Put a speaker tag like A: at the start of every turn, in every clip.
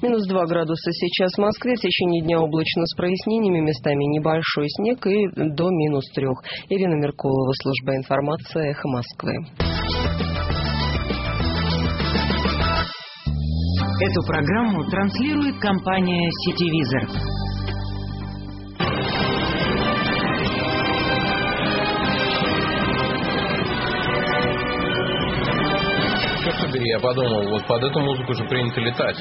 A: -2 градуса сейчас в Москве. В течение дня облачно с прояснениями, местами небольшой снег и до -3. Ирина Меркулова, служба информации, «Эхо Москвы».
B: Эту программу транслирует компания «Сетевизор».
C: Я подумал, вот под эту музыку же принято летать.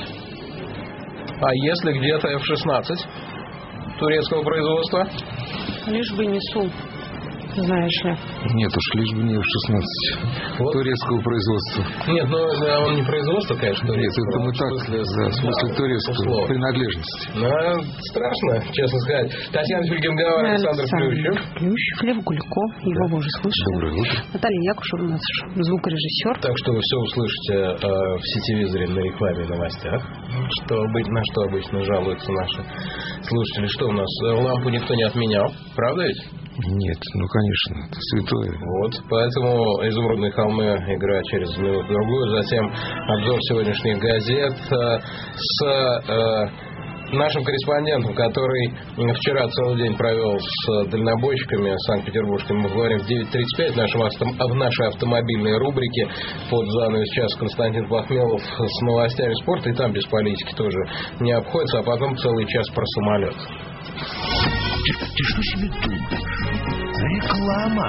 C: А если где-то F-16 турецкого производства?
A: Лишь бы не Су, знаешь ли.
D: Нет уж, лишь бы не F-16 вот. Турецкого производства.
C: Нет, ну он не производство, конечно, турецкого.
D: Нет, это мы так, в смысле турецкого, принадлежности.
C: Ну, страшно, честно сказать. Татьяна Фельгенгауэр, Александр
A: Плющев, Лев Гульков, его вы уже слышали.
D: Доброе утро.
A: Наталья Якушева, у нас звукорежиссер.
C: Так что вы все услышите в сетевизоре на рекламе и новостях. На что обычно жалуются наши слушатели. Что у нас, лампу никто не отменял, правда ведь?
D: Нет, ну конечно, это святое.
C: Вот, поэтому «Изумрудные холмы» игра через минуту-другую. Затем обзор сегодняшних газет с нашим корреспондентом, который вчера целый день провел с дальнобойщиками санкт-петербургскими. Мы говорим в 9:35 в нашей автомобильной рубрике под занавес час Константин Пахмелов с новостями спорта. И там без политики тоже не обходится. А потом целый час про самолет.
E: Ты что себе думаешь? Реклама.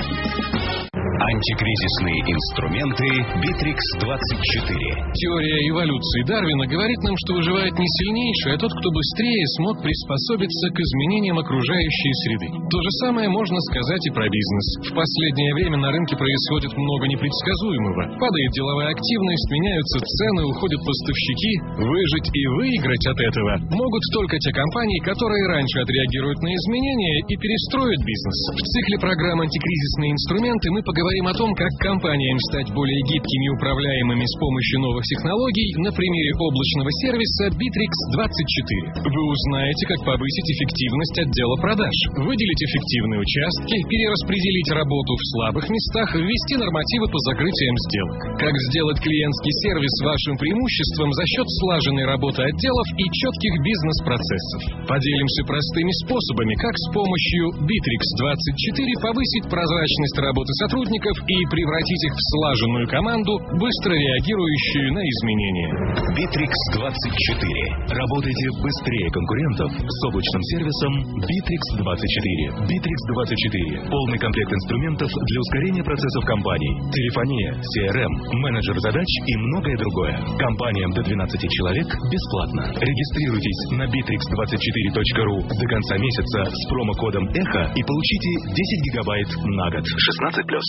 E: Антикризисные инструменты Bittrex24.
F: Теория эволюции Дарвина говорит нам, что выживает не сильнейший, а тот, кто быстрее смог приспособиться к изменениям окружающей среды. То же самое можно сказать и про бизнес. В последнее время на рынке происходит много непредсказуемого. Падает деловая активность, меняются цены, уходят поставщики. Выжить и выиграть от этого могут только те компании, которые раньше отреагируют на изменения и перестроят бизнес. В цикле программ «Антикризисные инструменты» мы поговорим о том, как компаниям стать более гибкими и управляемыми с помощью новых технологий на примере облачного сервиса Bittrex24. Вы узнаете, как повысить эффективность отдела продаж, выделить эффективные участки, перераспределить работу в слабых местах, ввести нормативы по закрытиям сделок. Как сделать клиентский сервис вашим преимуществом за счет слаженной работы отделов и четких бизнес-процессов. Поделимся простыми способами, как с помощью Bittrex24 повысить прозрачность работы сотрудников и превратить их в слаженную команду, быстро реагирующую на изменения.
E: Bittrex24. Работайте быстрее конкурентов с облачным сервисом Bittrex24. Bittrex24. Полный комплект инструментов для ускорения процессов компаний. Телефония, CRM, менеджер задач и многое другое. Компаниям до 12 человек бесплатно. Регистрируйтесь на bittrex24.ru до конца месяца с промокодом ЭХО и получите 10 гигабайт на год. 16+.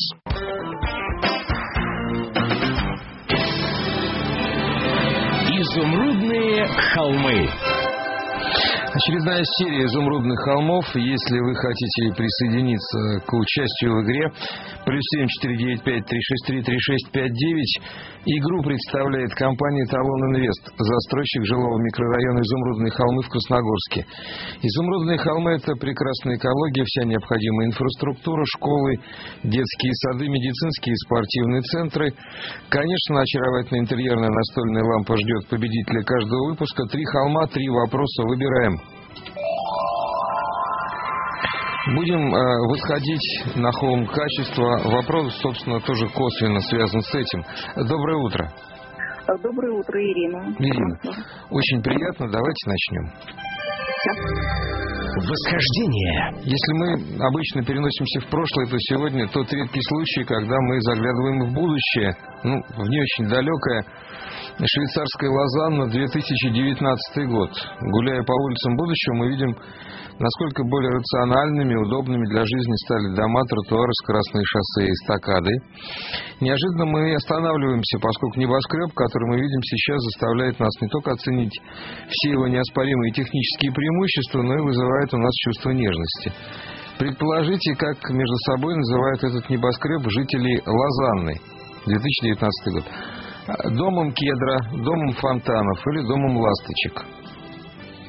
F: Изумрудные холмы.
D: Очередная серия «Изумрудных холмов». Если вы хотите присоединиться к участию в игре, +7 495 363 3659. Игру представляет компания «Талон Инвест», застройщик жилого микрорайона «Изумрудные холмы» в Красногорске. «Изумрудные холмы» — это прекрасная экология, вся необходимая инфраструктура, школы, детские сады, медицинские и спортивные центры. Конечно, очаровательная интерьерная настольная лампа ждет победителя каждого выпуска. 3 холма, 3 вопроса. Выбираем. Будем восходить на холм качества. Вопрос, собственно, тоже косвенно связан с этим. Доброе утро.
G: Доброе утро, Ирина.
D: Ирина, очень приятно. Давайте начнем.
E: Восхождение.
D: Если мы обычно переносимся в прошлое, то сегодня тот редкий случай, когда мы заглядываем в будущее, в не очень далекое. Швейцарская Лозанна, 2019 год. Гуляя по улицам будущего, мы видим, насколько более рациональными, удобными для жизни стали дома, тротуары, скоростные шоссе и эстакады. Неожиданно мы останавливаемся, поскольку небоскреб, который мы видим сейчас, заставляет нас не только оценить все его неоспоримые технические преимущества, но и вызывает у нас чувство нежности. Предположите, как между собой называют этот небоскреб жители Лозанны, 2019 год. Домом кедра, домом фонтанов или домом ласточек?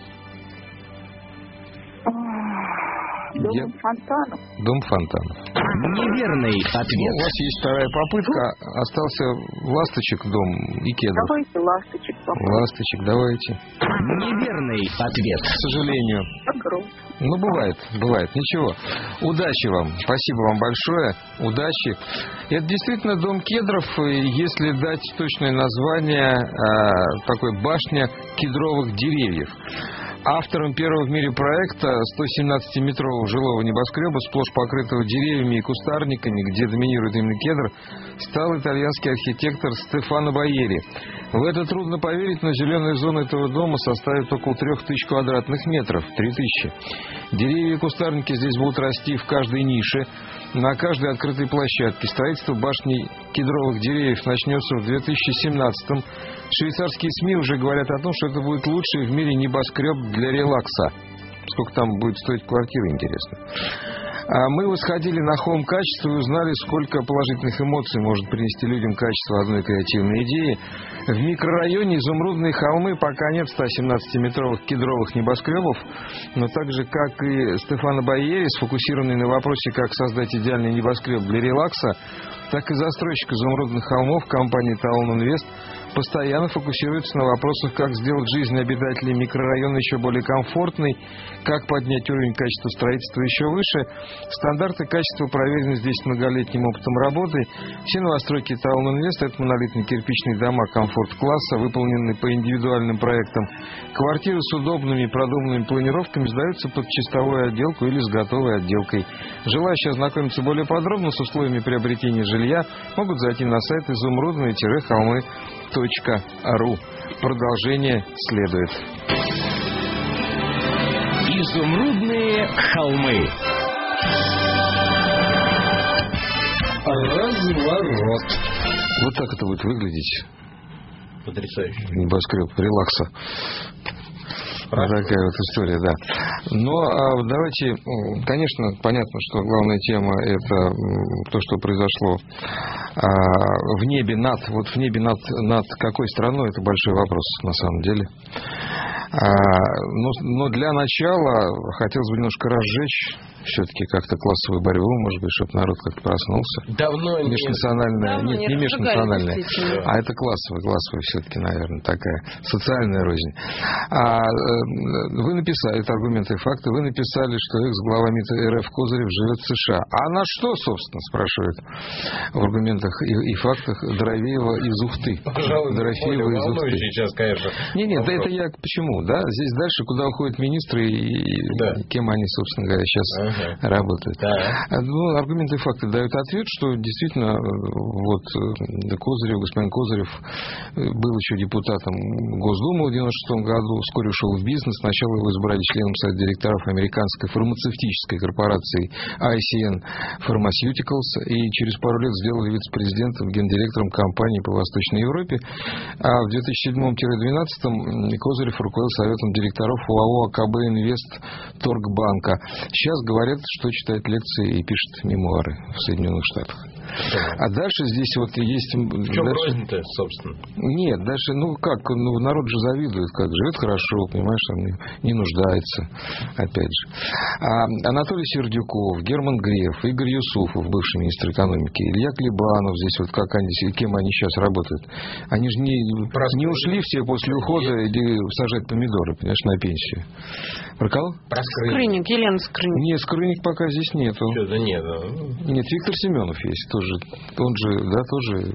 G: Дом фонтанов.
D: Дом фонтанов.
B: Неверный ответ.
D: У вас есть вторая попытка. Остался Ласточек дом и Кедров.
G: Давайте ласточек попробуем.
D: Ласточек, давайте.
B: Неверный ответ.
D: К сожалению.
G: Огород.
D: Ну, бывает. Ничего. Удачи вам. Спасибо вам большое. Удачи. Это действительно дом Кедров. И если дать точное название, такой башня кедровых деревьев. Автором первого в мире проекта 117-метрового жилого небоскреба, сплошь покрытого деревьями и кустарниками, где доминирует именно кедр, стал итальянский архитектор Стефано Байери. В это трудно поверить, но зеленая зона этого дома составит около 3000 квадратных метров. 3000. Деревья и кустарники здесь будут расти в каждой нише, на каждой открытой площадке. Строительство башни кедровых деревьев начнется в 2017-м. Швейцарские СМИ уже говорят о том, что это будет лучший в мире небоскреб для релакса. Сколько там будет стоить квартира, интересно. Мы восходили на хоум-качество и узнали, сколько положительных эмоций может принести людям качество одной креативной идеи. В микрорайоне Изумрудные холмы пока нет 117-метровых кедровых небоскребов, но так же, как и Стефано Байери, сфокусированный на вопросе, как создать идеальный небоскреб для релакса, так и застройщик Изумрудных холмов компании Talon Invest постоянно фокусируется на вопросах, как сделать жизнь обитателей микрорайона еще более комфортной, как поднять уровень качества строительства еще выше. Стандарты качества проверены здесь многолетним опытом работы. Все новостройки Talon Invest — это монолитные кирпичные дома комфорт-класса, выполненные по индивидуальным проектам. Квартиры с удобными и продуманными планировками сдаются под чистовую отделку или с готовой отделкой. Желающие ознакомиться более подробно с условиями приобретения жилья могут зайти на сайт изумрудные-холмы.ру. Продолжение следует.
B: Изумрудные холмы.
C: Разворот.
D: Вот так это будет выглядеть.
C: Потрясающе.
D: Небоскреб релакса. Вот такая вот история, да. Но давайте, конечно, понятно, что главная тема — это то, что произошло в небе над. Вот в небе над какой страной — это большой вопрос на самом деле. Но для начала хотелось бы немножко разжечь все-таки как-то классовую борьбу, может быть, чтобы народ как-то проснулся.
C: Давно не...
D: Межнациональная, нет, не межнациональная, а это классовая все-таки, наверное, такая социальная рознь. Вы написали, это аргументы и факты, вы написали, что экс-глава МИД РФ Козырев живет в США. А на что, собственно, спрашивают в аргументах и фактах Дорофеева из Ухты.
C: Пожалуй,
D: Дорофеева из Ухты.
C: Сейчас, конечно.
D: Нет, да это я почему, да? Здесь дальше, куда уходят министры и кем они, собственно говоря, сейчас работают. Ну, аргументы и факты дают ответ, что действительно вот Козырев, господин Козырев был еще депутатом Госдумы в 1996 году, вскоре ушел в бизнес. Сначала его избрали членом совета директоров американской фармацевтической корпорации ICN Pharmaceuticals и через пару лет сделали вице-президентом, гендиректором компании по Восточной Европе. А в 2007-2012 Козырев руководил советом директоров ОАО АКБ Инвест Торгбанка. Сейчас говорят, что читает лекции и пишет мемуары в Соединенных Штатах. А дальше здесь вот есть...
C: В чем рознь-то, собственно?
D: Нет, дальше, народ же завидует, как живет хорошо, понимаешь, там не нуждается, опять же. Анатолий Сердюков, Герман Греф, Игорь Юсупов, бывший министр экономики, Илья Клебанов, здесь вот кем они сейчас работают. Они же не ушли все после ухода или сажать помидоры, понимаешь, на пенсию. Про кого?
H: Скрынник, Елена Скрынник.
D: Нет, Скрынник пока здесь нету.
C: Что-то нет.
D: Нет, Виктор Семенов есть тоже. Он же, тоже...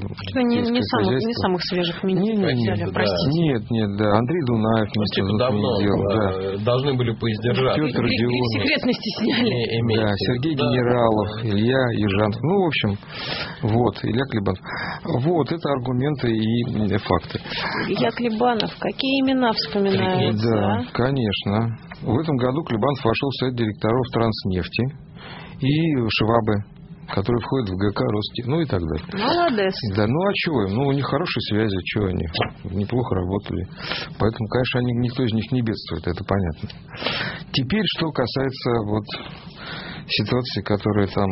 H: Не самых свежих министров.
D: Простите. Нет, Андрей Дунаев, министр внутренних дел.
C: Должны были поиздержаться.
D: Петр Родионов.
H: Секретности сняли.
D: Да, Сергей Генералов, Илья Ежанов. Ну, в общем, вот, Илья Клебанов. Вот, это аргументы и факты.
H: Илья Клебанов, какие имена вспоминаются?
D: Да, конечно. В этом году Клебанов вошел в совет директоров Транснефти и Швабы, который входит в ГК Ростех, ну и так далее.
H: Молодец.
D: Да, ну а чего им? Ну, у них хорошие связи, чего они? Неплохо работали. Поэтому, конечно, никто из них не бедствует, это понятно. Теперь, что касается вот ситуации, которая там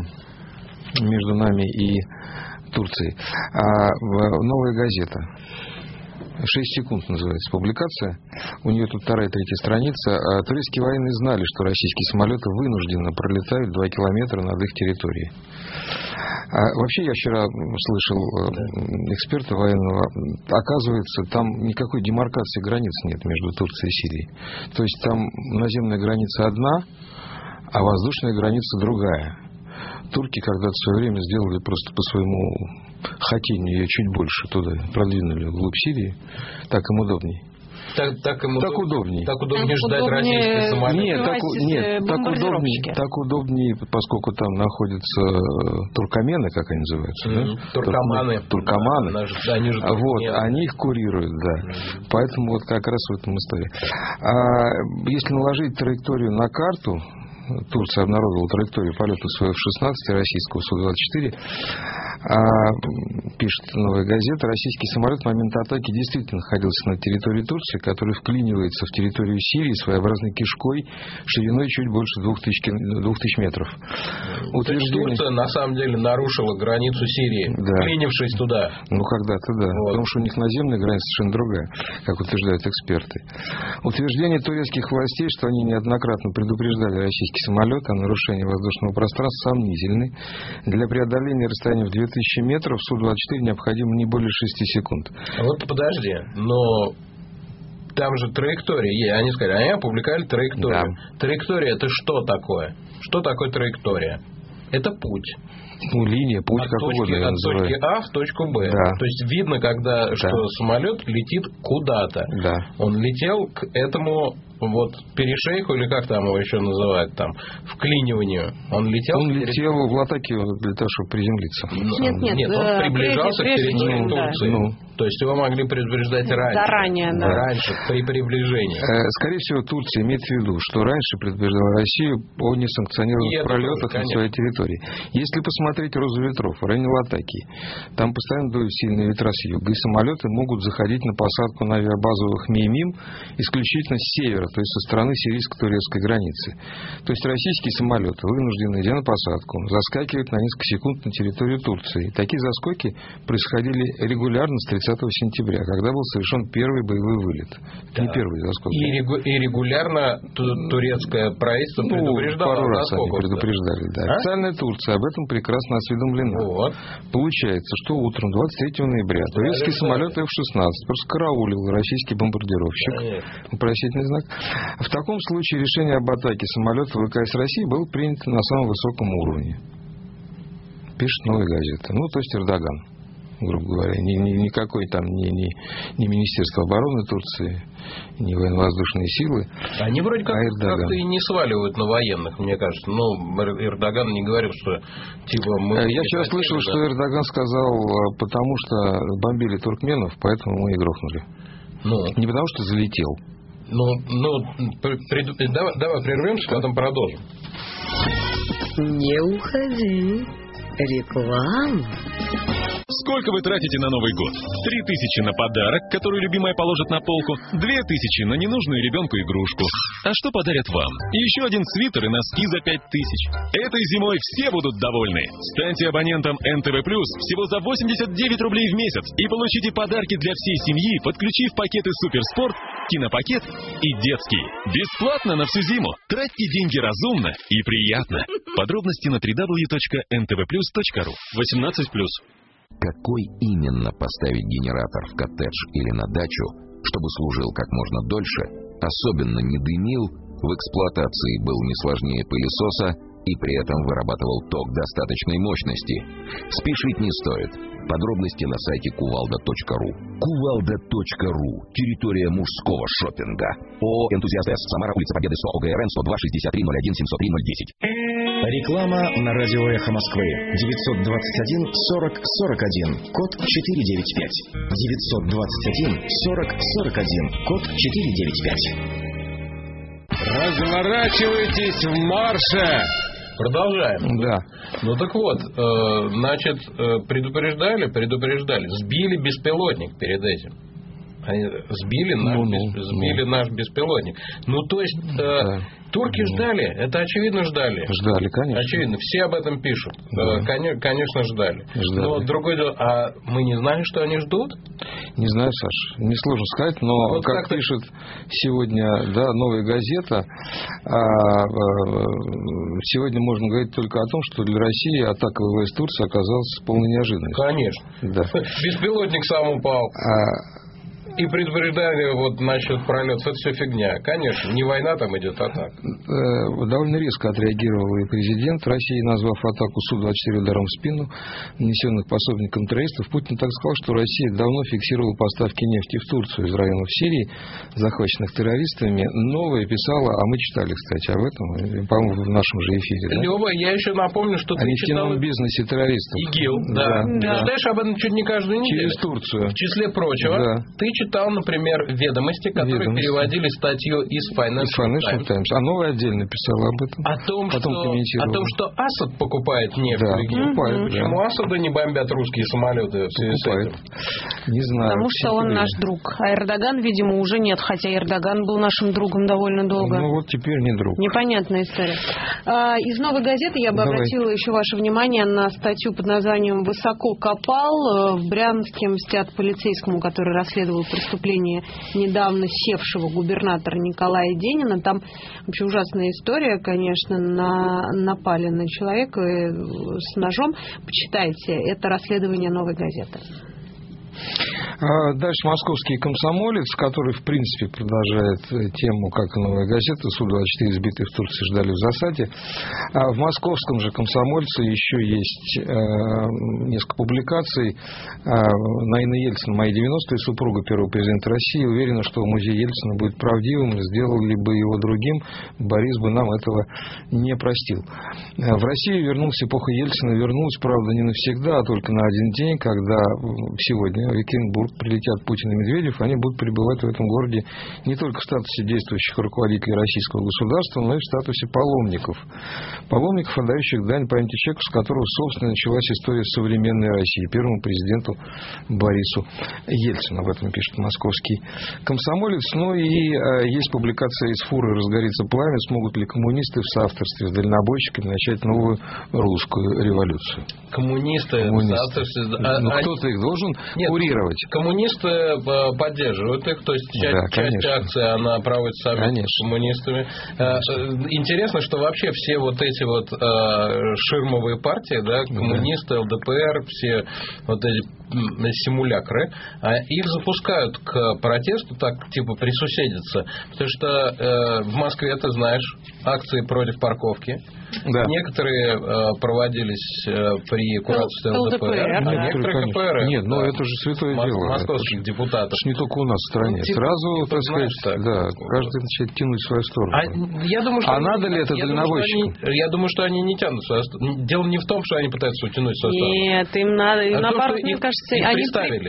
D: между нами и Турцией. Новая газета. 6 секунд называется публикация. У нее тут 2-3 страница. Турецкие военные знали, что российские самолеты вынужденно пролетают 2 километра над их территорией. Вообще, я вчера слышал эксперта военного, оказывается, там никакой демаркации границ нет между Турцией и Сирией. То есть там наземная граница одна, а воздушная граница другая. Турки когда-то в свое время сделали просто по своему хотению ее чуть больше туда продвинули вглубь Сирии. Так им удобней.
C: Так удобнее. Так удобнее
H: Так
C: ждать
H: удобнее
C: российский самолет.
D: Так удобнее, поскольку там находятся туркомены, как они называются, да? Туркоманы. Они их курируют, да. Поэтому вот как раз в этом история. Если наложить траекторию на карту, Турция обнародовала траекторию полета своего F-16 российского Су-24. Пишет «Новая газета», российский самолет в момент атаки действительно находился на территории Турции, которая вклинивается в территорию Сирии своеобразной кишкой шириной чуть больше 2000 метров.
C: То есть Турция на самом деле нарушила границу Сирии, вклинившись туда.
D: Ну, когда-то да. Вот. Потому что у них наземная граница совершенно другая, как утверждают эксперты. Утверждение турецких властей, что они неоднократно предупреждали российский самолет о нарушении воздушного пространства, сомнительны. Для преодоления расстояния в 2000 метров Су-24 необходимо не более 6 секунд.
C: Вот подожди, но там же траектория. Они сказали, они опубликовали траекторию. Да. Траектория — это что такое? Что такое траектория? Это путь.
D: Линия, путь, как угодно.
C: От точки А в точку Б.
D: Да.
C: То есть видно, что самолет летит куда-то.
D: Да.
C: Он летел к этому перешейку, или как там его еще называют, там, вклиниванию. Он летел
D: в Латакию для того, чтобы приземлиться.
C: Нет, он приближался к территории Турции. То есть его могли предупреждать раньше.
H: Заранее, да.
C: Раньше, при приближении.
D: Скорее всего, Турция имеет в виду, что раньше предупреждала Россию о несанкционированных пролетах на своей территории. Если посмотреть розу ветров в районе Латакии, там постоянно дуют сильные ветра с юга, и самолеты могут заходить на посадку на авиабазовых МИМИМ исключительно с севера, то есть со стороны сирийско-турецкой границы. То есть российские самолеты вынуждены, идя на посадку, заскакивать на несколько секунд на территорию Турции. Такие заскоки происходили регулярно с 30 сентября, когда был совершен первый боевой вылет. Да. Не первый заскок.
C: И регулярно турецкое правительство предупреждало.
D: Пару раз они предупреждали. Да. Официальная Турция об этом прекрасно осведомлена. Вот. Получается, что утром 23 ноября турецкий самолет F-16 просто караулил российский бомбардировщик. Вопросительный знак. В таком случае решение об атаке самолета ВКС России было принято на самом высоком уровне. Пишет «Новая газета». То есть Эрдоган, грубо говоря. Никакой там не Министерство обороны Турции, не военно-воздушные силы.
C: Они вроде как-то и не сваливают на военных, мне кажется. Эрдоган не говорил, что мы...
D: Я вчера слышал, что Эрдоган сказал, потому что бомбили туркменов, поэтому мы и грохнули. Не потому что залетел.
C: Давай прервемся, потом продолжим.
A: Не уходи. Реклама.
E: Сколько вы тратите на Новый год? 3000 на подарок, который любимая положит на полку, 2000 на ненужную ребенку игрушку. А что подарят вам? Еще один свитер и носки за 5000. Этой зимой все будут довольны. Станьте абонентом НТВ+, всего за 89 рублей в месяц и получите подарки для всей семьи, подключив пакеты Суперспорт, кинопакет и детский. Бесплатно на всю зиму. Тратьте деньги разумно и приятно. Подробности на www.ntvplus.ru. 18+.
I: Какой именно поставить генератор в коттедж или на дачу, чтобы служил как можно дольше, особенно не дымил, в эксплуатации был не сложнее пылесоса и при этом вырабатывал ток достаточной мощности? Спешить не стоит. Подробности на сайте kuvalda.ru. Kuvalda.ru. Территория мужского шопинга. ООО «Энтузиаст С», Самара, улица Победы, СО, ОГРН 102 63 01 703 010.
B: Реклама на радио «Эхо Москвы». 921 40 41, код 495. 921 40 41, код 495.
F: Разворачивайтесь в марше!
C: Продолжаем.
D: Да.
C: Так вот, предупреждали, сбили беспилотник перед этим. Они сбили наш беспилотник. Ну, то есть, турки ждали, это очевидно ждали.
D: Ждали, конечно.
C: Очевидно, все об этом пишут.
D: Да.
C: Конечно, ждали. Но другое дело, а мы не знали, что они ждут?
D: Не знаю, Саш, несложно сказать, но вот как пишет сегодня «Новая газета», сегодня можно говорить только о том, что для России атака ВВС Турции оказалась полной неожиданностью.
C: Конечно.
D: Да.
C: Беспилотник сам упал. И предупреждали насчет пролетов, это все фигня. Конечно, не война там идет, а так.
D: Довольно резко отреагировал и президент России, назвав атаку Су-24 ударом в спину, нанесенных пособником террористов. Путин так сказал, что Россия давно фиксировала поставки нефти в Турцию из районов Сирии, захваченных террористами. Новая писала, а мы читали, кстати, об этом, по-моему, в нашем же эфире.
C: Лёва, я еще напомню, что ты читал...
D: О нефтяном бизнесе террористов.
C: ИГИЛ, да. Читаешь об этом чуть не каждую неделю.
D: Через Турцию.
C: В числе прочего, ты читал, например, «Ведомости», которые переводили статью из Financial Times.
D: А Новая отдельно писала об этом.
C: О том, что Асад покупает нефть.
D: Да, покупает.
C: Почему Асада не бомбят русские самолеты в связи с этим?
D: Не знаю.
H: Потому что он наш друг. А Эрдоган, видимо, уже нет. Хотя Эрдоган был нашим другом довольно долго.
D: Ну вот теперь не друг.
H: Непонятная история. Из «Новой газеты» я бы обратила еще ваше внимание на статью под названием «Высоко копал». В Брянске мстят полицейскому, который расследовал преступление недавно севшего губернатора Николая Денина. Там вообще ужасная история, конечно. Напали на человека с ножом. Почитайте. Это расследование «Новой газеты».
D: Дальше «Московский комсомолец», который, в принципе, продолжает тему, как и «Новая газета», Су-24 сбитые в Турции ждали в засаде. В «Московском же комсомольце» еще есть несколько публикаций. Наина Ельцин, «Мои 90-е», супруга первого президента России, уверена, что музей Ельцина будет правдивым, сделали бы его другим, Борис бы нам этого не простил. В Россию вернулась эпоха Ельцина, вернулась, правда, не навсегда, а только на один день, когда сегодня в Екатеринбург прилетят Путин и Медведев, они будут пребывать в этом городе не только в статусе действующих руководителей российского государства, но и в статусе паломников. Паломников, отдающих дань памяти человека, с которого, собственно, началась история современной России, первому президенту Борису Ельцину. Об этом пишет «Московский комсомолец». Ну и есть публикация из «Фуры разгорится пламя. Смогут ли коммунисты в соавторстве с дальнобойщиками начать новую русскую революцию?»
C: Коммунисты. В соавторстве...
D: кто-то их должен курировать.
C: Коммунисты поддерживают их, то есть часть акций она проводится совместно с коммунистами. Интересно, что вообще все вот эти вот ширмовые партии, коммунисты, ЛДПР, все вот эти симулякры, их запускают к протесту, так типа присуседиться, потому что в Москве, ты знаешь, акции против парковки. Да. Некоторые проводились при кураторстве ЛДПР, а некоторые КПРФ.
D: Нет, но это же святое дело.
C: Московских депутатов.
D: Это не только у нас в стране. Сразу, так сказать, каждый начинает тянуть в свою сторону.
C: Я думаю, что
D: надо ли это дальнобойщикам?
C: Я думаю, что они не тянут в свою сторону. Дело не в том, что они пытаются утянуть в свою сторону.
H: Нет, им надо, наоборот, мне кажется, они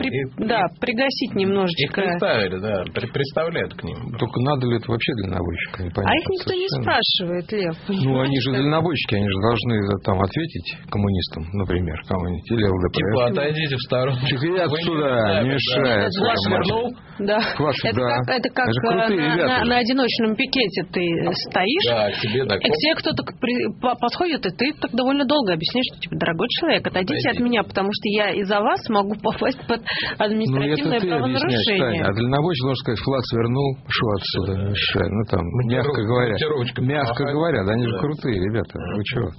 H: пригасить немножечко.
C: Их представляют к ним.
D: Только надо ли это вообще дальнобойщикам?
H: А их никто не спрашивает, Лев.
D: Ну, они же дальнобойщики, они же должны там ответить коммунистам, например, кому-нибудь, или ЛДПР.
C: Типа, отойдите в сторону.
D: Чехли отсюда, не мешает.
C: Флаг свернул?
H: Да. Это как на одиночном пикете ты стоишь, и к тебе кто-то подходит, и ты так довольно долго объясняешь, что, типа, дорогой человек, отойдите от меня, потому что я из-за вас могу попасть под административное правонарушение.
D: А дальнобойщик должен сказать, флаг свернул, шел отсюда, не мешай. Ну, там, мягко говоря, да, они же крутые ребята, вы чего?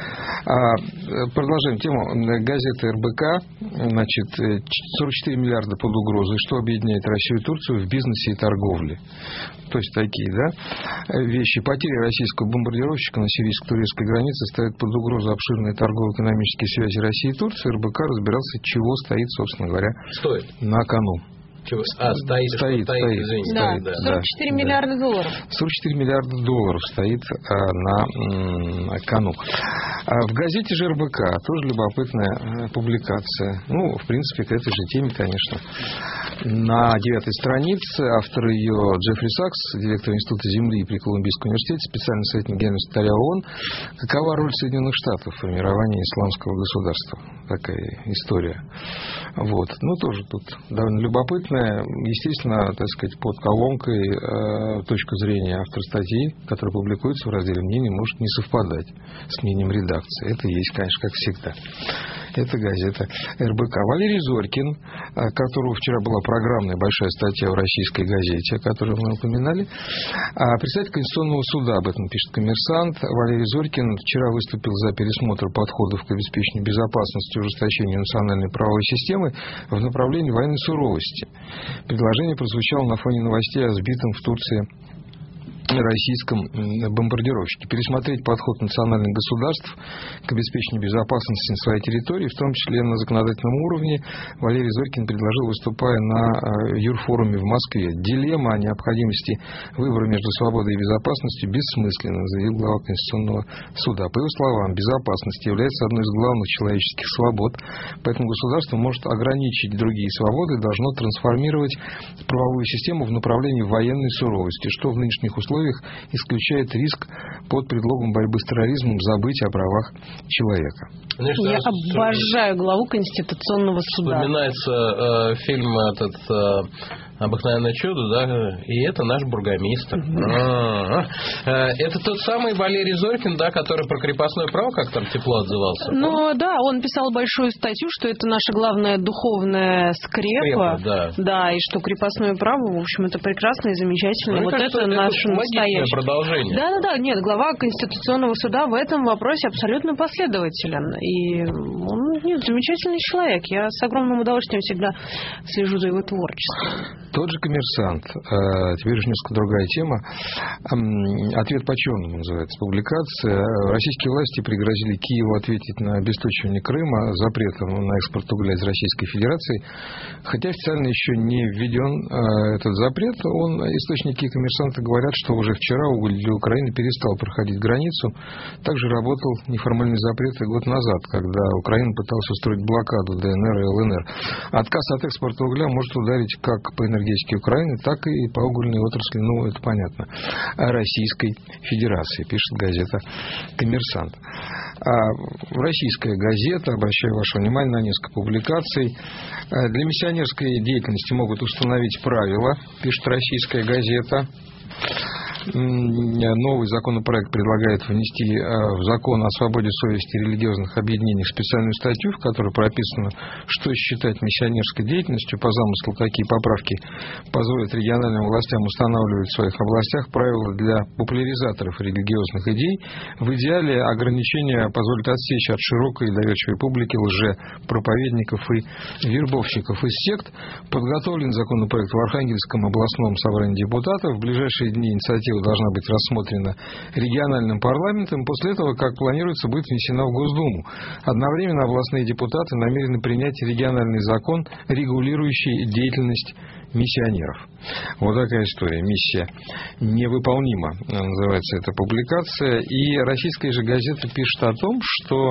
D: Продолжаем тему. Газета РБК, значит, 44 миллиарда под угрозой. Что объединяет Россию и Турцию в бизнесе и торговле? То есть такие, вещи. Потери российского бомбардировщика на сирийско-турецкой границе ставят под угрозу обширные торгово-экономические связи России и Турции. РБК разбирался, чего стоит, собственно говоря, на кону.
C: Стоит. Извините.
H: Да, 44 миллиарда долларов.
D: 44 миллиарда долларов стоит на кону. В газете же РБК тоже любопытная публикация. Ну, в принципе, к этой же теме, конечно. На 9-й странице автор ее Джеффри Сакс, директор Института Земли при Колумбийском университете, специальный советник Генерального секретаря ООН. Какова роль Соединенных Штатов в формировании исламского государства? Такая история. Вот. Ну, тоже тут довольно любопытно. естественно, так сказать, под колонкой точка зрения автора статьи, которая публикуется в разделе «Мнение», может не совпадать с мнением редакции. Это есть, конечно, как всегда. Это газета РБК. Валерий Зорькин, которого вчера была программная большая статья в российской газете, о которой мы упоминали, председатель Конституционного суда, об этом пишет «Коммерсант». Валерий Зорькин вчера выступил за пересмотр подходов к обеспечению безопасности и ужесточению национальной правовой системы в направлении военной суровости. Предложение прозвучало на фоне новостей о сбитом в Турции российском бомбардировщике. Пересмотреть подход национальных государств к обеспечению безопасности на своей территории, в том числе на законодательном уровне, Валерий Зорькин предложил, выступая на юрфоруме в Москве. Дилемма о необходимости выбора между свободой и безопасностью бессмысленна, заявил глава Конституционного суда. По его словам, безопасность является одной из главных человеческих свобод, поэтому государство может ограничить другие свободы, должно трансформировать правовую систему в направлении военной суровости, что в нынешних условиях исключает риск под предлогом борьбы с терроризмом забыть о правах человека.
H: Я обожаю главу Конституционного суда.
C: Вспоминается фильм этот «Обыкновенное чудо», да, и это наш бургомистр. Это тот самый Валерий Зорькин, да, который про крепостное право как там тепло отзывался?
H: Ну да, он писал большую статью, что это наша главная духовная скрепа, да, и что крепостное право, в общем, это прекрасно и замечательно.
C: Мне
H: вот
C: кажется,
H: это наше настоящее
C: продолжение.
H: Да, нет, глава Конституционного суда в этом вопросе абсолютно последователен. И он замечательный человек. Я с огромным удовольствием всегда слежу за его творчеством.
D: Тот же «Коммерсант», теперь уже несколько другая тема. «Ответ по черному» называется публикация. Российские власти пригрозили Киеву ответить на обесточивание Крыма запретом на экспорт угля из Российской Федерации. Хотя официально еще не введен этот запрет, источники «Коммерсанта» говорят, что уже вчера уголь для Украины перестал проходить границу. Также работал неформальный запрет и год назад, когда Украина пыталась устроить блокаду ДНР и ЛНР. Отказ от экспорта угля может ударить как по энергетике Украины, так и по угольной отрасли, ну, это понятно, Российской Федерации, пишет газета «Коммерсант». Российская газета, обращаю ваше внимание на несколько публикаций. Для миссионерской деятельности могут установить правила, пишет российская газета. Новый законопроект предлагает внести в закон о свободе совести религиозных объединений специальную статью, в которой прописано, что считать миссионерской деятельностью. По замыслу такие поправки позволят региональным властям устанавливать в своих областях правила для популяризаторов религиозных идей. В идеале ограничения позволят отсечь от широкой и доверчивой публики лжепроповедников и вербовщиков из сект. Подготовлен законопроект в Архангельском областном собрании депутатов. В ближайшие дни инициатива должна быть рассмотрена региональным парламентом. После этого, как планируется, будет внесена в Госдуму. Одновременно областные депутаты намерены принять региональный закон, регулирующий деятельность миссионеров. Вот такая история. Миссия невыполнима, называется эта публикация. И российская же газета пишет о том, что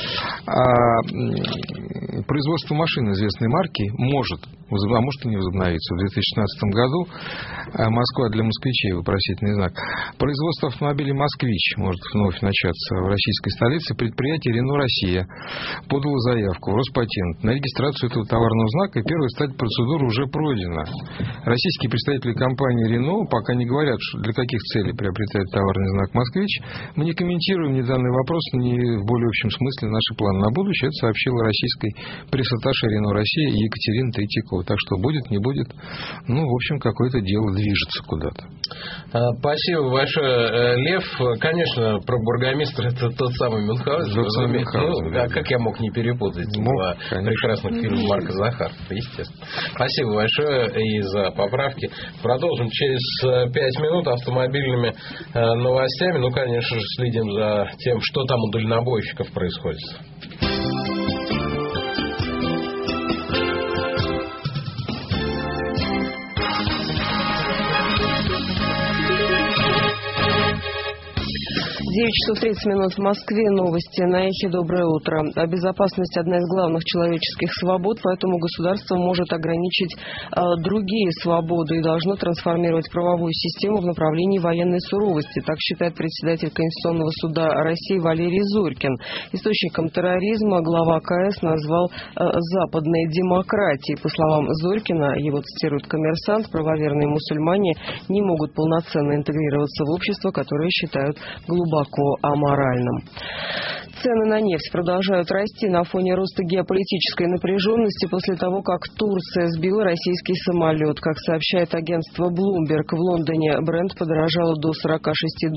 D: производство машин известной марки может и не возобновиться. В 2016 году Москва для москвичей, вопросительный знак. Производство автомобилей «Москвич» может вновь начаться в российской столице. Предприятие «Рено Россия» подало заявку в Роспатент на регистрацию этого товарного знака, и первая стадия процедуры уже пройдена. Российские представители компании «Рено» пока не говорят, для каких целей приобретают товарный знак «Москвич». Мы не комментируем ни данный вопрос, ни в более общем смысле наши планы на будущее. Это сообщила российской пресс-атташе «Рено Россия» Екатерина Третьякова. Так что будет, не будет, в общем, какое-то дело движется куда-то.
C: Спасибо большое, Лев. Конечно, про бургомистра это тот самый Мюнхгаузен. Как я мог не перепутать два прекрасных фильма Марка Захарова, естественно. Спасибо большое и за поправки. Продолжим через 5 минут автомобильными новостями. Конечно же, следим за тем, что там у дальнобойщиков происходит.
A: 9 часов 30 минут в Москве. Новости на Эхе. Доброе утро. Безопасность – одна из главных человеческих свобод, поэтому государство может ограничить другие свободы и должно трансформировать правовую систему в направлении военной суровости. Так считает председатель Конституционного суда России Валерий Зорькин. Источником терроризма глава КС назвал западные демократии. По словам Зорькина, его цитирует «Коммерсант», правоверные мусульмане не могут полноценно интегрироваться в общество, которое считают глубоко аморальным. Цены на нефть продолжают расти на фоне роста геополитической напряженности после того, как Турция сбила российский самолет. Как сообщает агентство Bloomberg, в Лондоне Брент подорожало до $46.45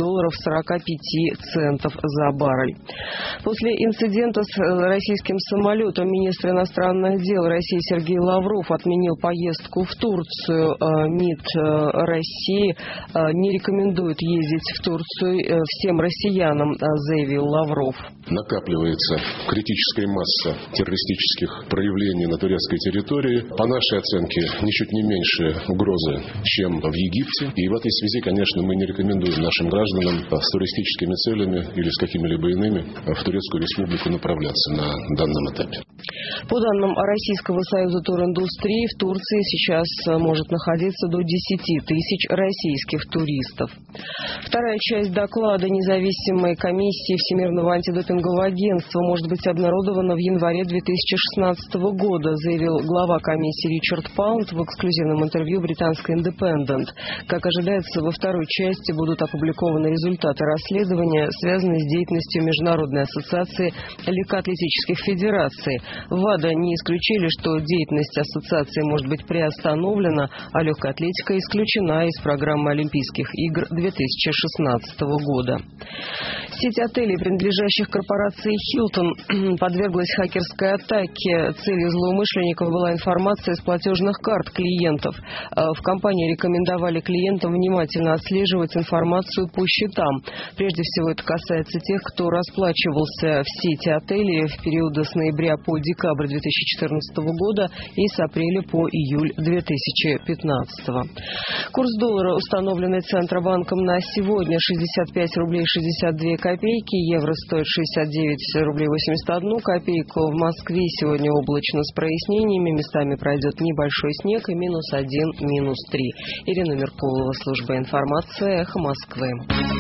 A: за баррель. После инцидента с российским самолетом министр иностранных дел России Сергей Лавров отменил поездку в Турцию. МИД России не рекомендует ездить в Турцию всем россиянам, заявил Лавров.
J: Накапливается критическая масса террористических проявлений на турецкой территории. По нашей оценке, ничуть не меньше угрозы, чем в Египте. И в этой связи, конечно, мы не рекомендуем нашим гражданам с туристическими целями или с какими-либо иными в Турецкую республику направляться на данном этапе.
A: По данным Российского союза туриндустрии, в Турции сейчас может находиться до 10 тысяч российских туристов. Вторая часть доклада независимой комиссии Всемирного антидопингового агентства может быть обнародована в январе 2016 года, заявил глава комиссии Ричард Паунд в эксклюзивном интервью британской Independent. Как ожидается, во второй части будут опубликованы результаты расследования, связанные с деятельностью Международной ассоциации легкоатлетических федераций. ВАДА не исключили, что деятельность ассоциации может быть приостановлена, а легкая атлетика исключена из программы Олимпийских игр 2016 года. Сеть отелей, принадлежащих корпорации «Хилтон», подверглась хакерской атаке. Целью злоумышленников была информация с платежных карт клиентов. В компании рекомендовали клиентам внимательно отслеживать информацию по счетам. Прежде всего, это касается тех, кто расплачивался в сети отелей в периоды с ноября по декабрь 2014 года и с апреля по июль 2015. Курс доллара, установленный Центробанком на сегодня, 65 рублей 62 копейки, евро стоит 69 рублей 81 копейку. В Москве сегодня облачно с прояснениями, местами пройдет небольшой снег и -1, -3. Ирина Меркулова, служба информации, Эхо Москвы.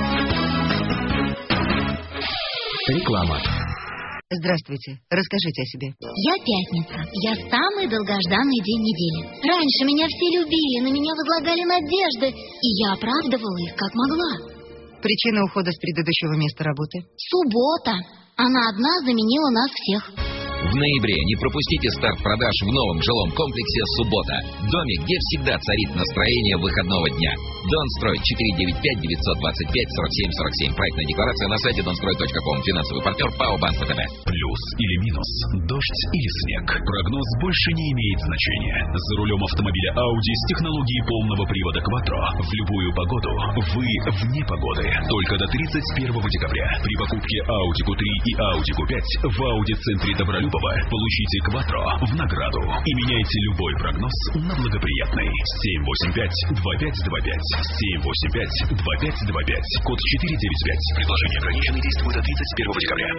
K: Реклама. Здравствуйте. Расскажите о себе.
L: Я пятница. Я самый долгожданный день недели. Раньше меня все любили, на меня возлагали надежды, и я оправдывала их как могла.
K: Причина ухода с предыдущего места работы?
L: Суббота. Она одна заменила нас всех.
M: В ноябре не пропустите старт продаж в новом жилом комплексе «Суббота». Домик, где всегда царит настроение выходного дня. Донстрой 495-925-47-47. Проектная декларация на сайте donstroy.com. Финансовый партнер ПАО Банк ВТБ.
E: Плюс или минус, дождь или снег. Прогноз больше не имеет значения. За рулем автомобиля Audi с технологией полного привода Quattro. В любую погоду вы вне погоды. Только до 31 декабря. При покупке Audi Q3 и Audi Q5 в Audi-центре Добролюбова получите Quattro в награду и меняйте любой прогноз на благоприятный. 785-2525. 785-2525. Код 495. Предложение ограничено, действует до 31 декабря.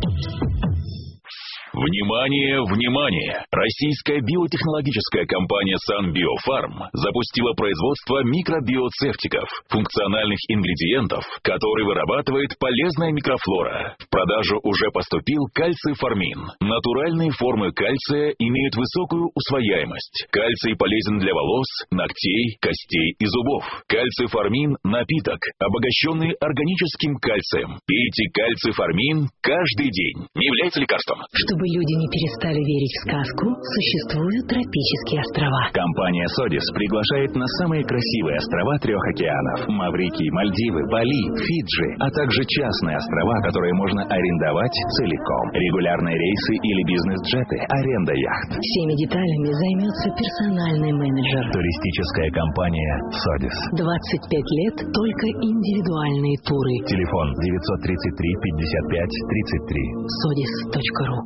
E: Внимание, внимание! Российская биотехнологическая компания Sunbiofarm запустила производство микробиоцептиков, функциональных ингредиентов, которые вырабатывает полезная микрофлора. В продажу уже поступил кальций-формин. Натуральные формы кальция имеют высокую усвояемость. Кальций полезен для волос, ногтей, костей и зубов. Кальций-формин – напиток, обогащенный органическим кальцием. Пейте кальций-формин каждый день. Не является лекарством.
N: Чтобы люди не перестали верить в сказку, существуют тропические острова.
E: Компания «Содис» приглашает на самые красивые острова 3 океанов. Маврикий, Мальдивы, Бали, Фиджи, а также частные острова, которые можно арендовать целиком. Регулярные рейсы или бизнес-джеты, аренда яхт.
N: Всеми деталями займется персональный менеджер.
E: Туристическая компания «Содис».
N: 25 лет только индивидуальные туры.
E: Телефон 933 55 33.
N: sodis.ru.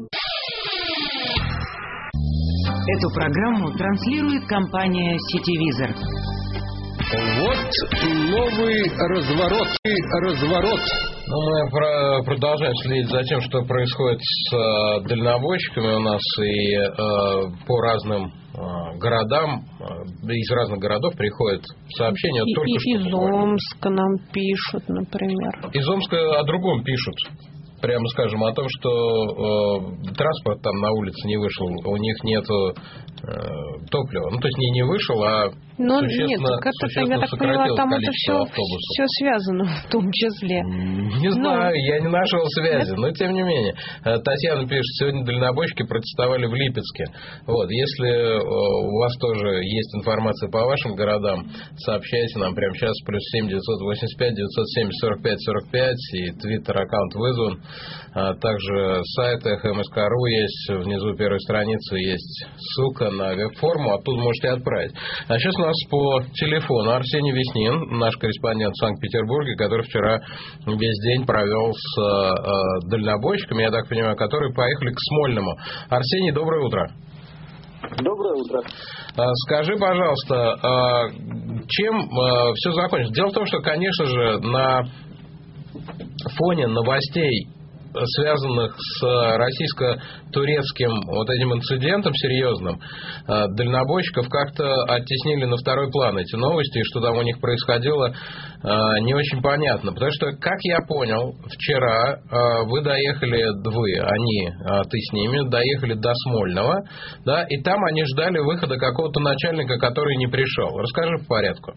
K: Эту программу транслирует компания «Сетевизор».
C: Вот новый разворот. Ну, мы продолжаем следить за тем, что происходит с дальнобойщиками у нас, и по разным городам, из разных городов приходят сообщения.
H: Из Омска нам пишут, например.
C: Из Омска о другом пишут. Прямо скажем, о том, что транспорт там на улице не вышел, у них нету топлива. Ну, то есть не вышел, а существенно
H: я так поняла, там это все связано в том числе.
C: Не знаю, я не нашел связи, но тем не менее. Татьяна пишет, сегодня дальнобойщики протестовали в Липецке. Вот, если у вас тоже есть информация по вашим городам, сообщайте нам прямо сейчас, +7 985 970 45 45, и твиттер-аккаунт вызван. Также сайт ФМСК.ру есть, внизу первой страницы есть ссылка на веб-форму, оттуда можете отправить. А сейчас у нас по телефону Арсений Веснин, наш корреспондент в Санкт-Петербурге, который вчера весь день провел с дальнобойщиками, я так понимаю, которые поехали к Смольному. Арсений, доброе утро.
O: Доброе утро.
C: Скажи, пожалуйста, чем все закончилось? Дело в том, что, конечно же, на фоне новостей, связанных с российско-турецким вот этим инцидентом серьезным, дальнобойщиков как-то оттеснили на второй план эти новости, и что там у них происходило, не очень понятно. Потому что, как я понял, вчера вы доехали, ты с ними, доехали до Смольного, да, и там они ждали выхода какого-то начальника, который не пришел. Расскажи по порядку.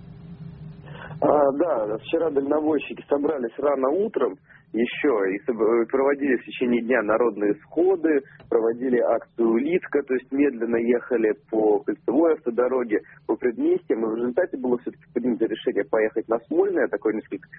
O: Да, вчера дальнобойщики собрались рано утром еще и проводили в течение дня народные сходы, проводили акцию «Улитка», то есть медленно ехали по кольцевой автодороге, по предместьям, и в результате было все-таки принято решение поехать на Смольное, такое несколько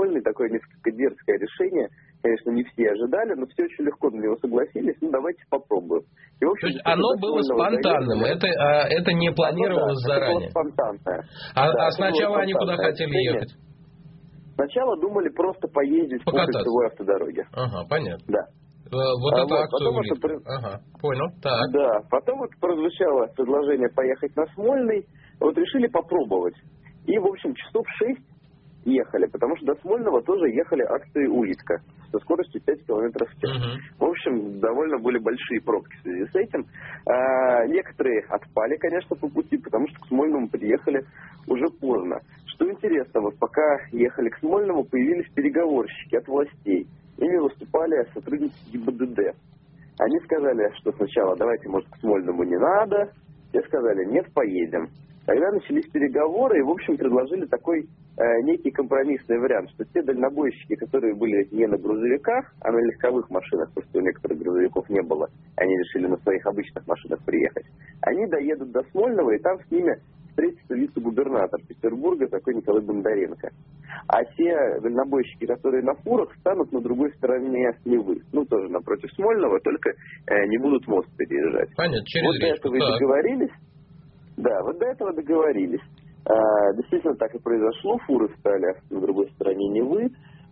O: дерзкое решение. Конечно, не все ожидали, но все очень легко на него согласились. Ну, давайте попробуем. И, в общем,
C: то есть оно было спонтанным, это не планировалось заранее?
O: Это было спонтанное.
C: Сначала они куда хотели ехать?
O: Сначала думали просто поездить по кольцевой автодороге.
C: Ага, понятно.
O: Да.
C: Вот эту акцию «Улитка». Ага, понял. Так.
O: Да, потом вот прозвучало предложение поехать на Смольный, вот решили попробовать. И, в общем, часов 6 ехали, потому что до Смольного тоже ехали акции «Улитка» со скоростью 5 км в час. В общем, довольно были большие пробки в связи с этим. Некоторые отпали, конечно, по пути, потому что к Смольному приехали уже поздно. Что интересно, вот пока ехали к Смольному, появились переговорщики от властей. Ими выступали сотрудники ГИБДД. Они сказали, что сначала давайте, может, к Смольному не надо. Те сказали, нет, поедем. Тогда начались переговоры и, в общем, предложили такой некий компромиссный вариант, что те дальнобойщики, которые были не на грузовиках, а на легковых машинах, потому что у некоторых грузовиков не было, они решили на своих обычных машинах приехать, они доедут до Смольного, и там с ними встретится вице-губернатор Петербурга, такой Николай Бондаренко. А те дальнобойщики, которые на фурах, станут на другой стороне Невы. Ну, тоже напротив Смольного, только не будут мост переезжать.
C: Понятно, через
O: вот
C: речку.
O: До этого и договорились. Да, вот до этого договорились. Действительно так и произошло. Фуры стали на другой стороне Невы.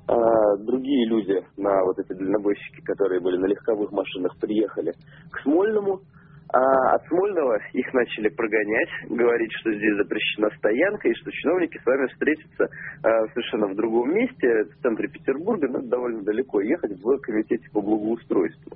O: Другие люди, вот эти дальнобойщики, которые были на легковых машинах, приехали к Смольному. От Смольного их начали прогонять, говорить, что здесь запрещена стоянка, и что чиновники с вами встретятся совершенно в другом месте, в центре Петербурга, надо довольно далеко ехать в комитете по благоустройству.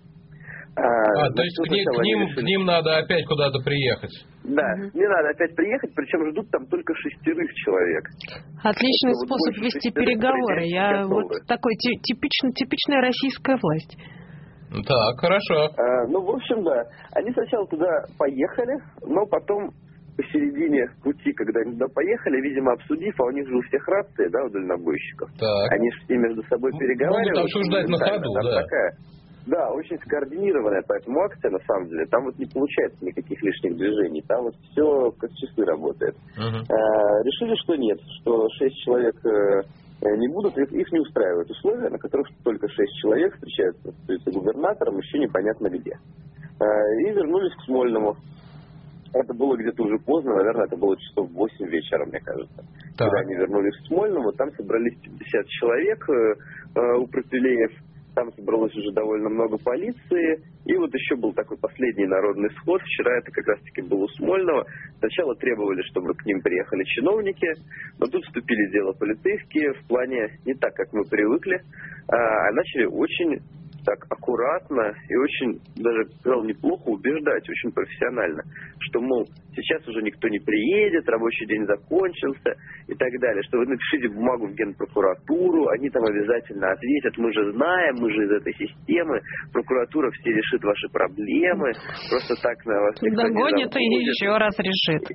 C: То есть к ним надо опять куда-то приехать?
O: Да, не надо опять приехать, причем ждут там только 6 человек.
H: Отличный способ вести переговоры. Такой типичная российская власть.
C: Так, хорошо.
O: В общем, да. Они сначала туда поехали, но потом посередине пути, когда они туда поехали, видимо, обсудив, а у них же у всех рации, да, у дальнобойщиков.
C: Так.
O: Они же все между собой переговаривают.
C: Могут обсуждать на ходу, да.
O: Да, очень скоординированная, поэтому акция, на самом деле, там вот не получается никаких лишних движений, там вот все как часы работает. Решили, что нет, что 6 человек не будут, их не устраивают условия, на которых только 6 человек встречаются с вице-губернатором, еще непонятно где. И вернулись к Смольному. Это было где-то уже поздно, наверное, это было часов 8 вечера, мне кажется. Когда они вернулись к Смольному, там собрались 50 человек у пропилеев. там собралось уже довольно много полиции. И вот еще был такой последний народный сход. Вчера это как раз-таки было у Смольного. Сначала требовали, чтобы к ним приехали чиновники, но тут вступили в дело полицейские в плане не так, как мы привыкли, а начали очень так аккуратно и очень, даже, сказал, неплохо убеждать, очень профессионально, что, мол, сейчас уже никто не приедет, рабочий день закончился и так далее, что вы напишите бумагу в Генпрокуратуру, они там обязательно ответят, мы же знаем, мы же из этой системы, прокуратура все решит ваши проблемы, просто так на вас никто
H: догонит
O: не
H: и еще раз решит.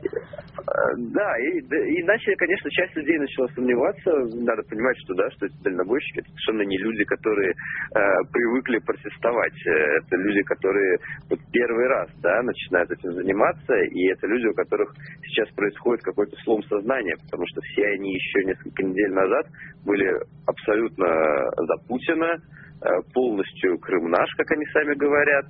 O: Да, и начали, конечно, часть людей начала сомневаться, надо понимать, что да, что эти дальнобойщики, это совершенно не люди, которые привыкли протестовать, это люди, которые вот первый раз, да, начинают этим заниматься, и это люди, у которых сейчас происходит какой-то слом сознания, потому что все они еще несколько недель назад были абсолютно за Путина, полностью Крым наш, как они сами говорят,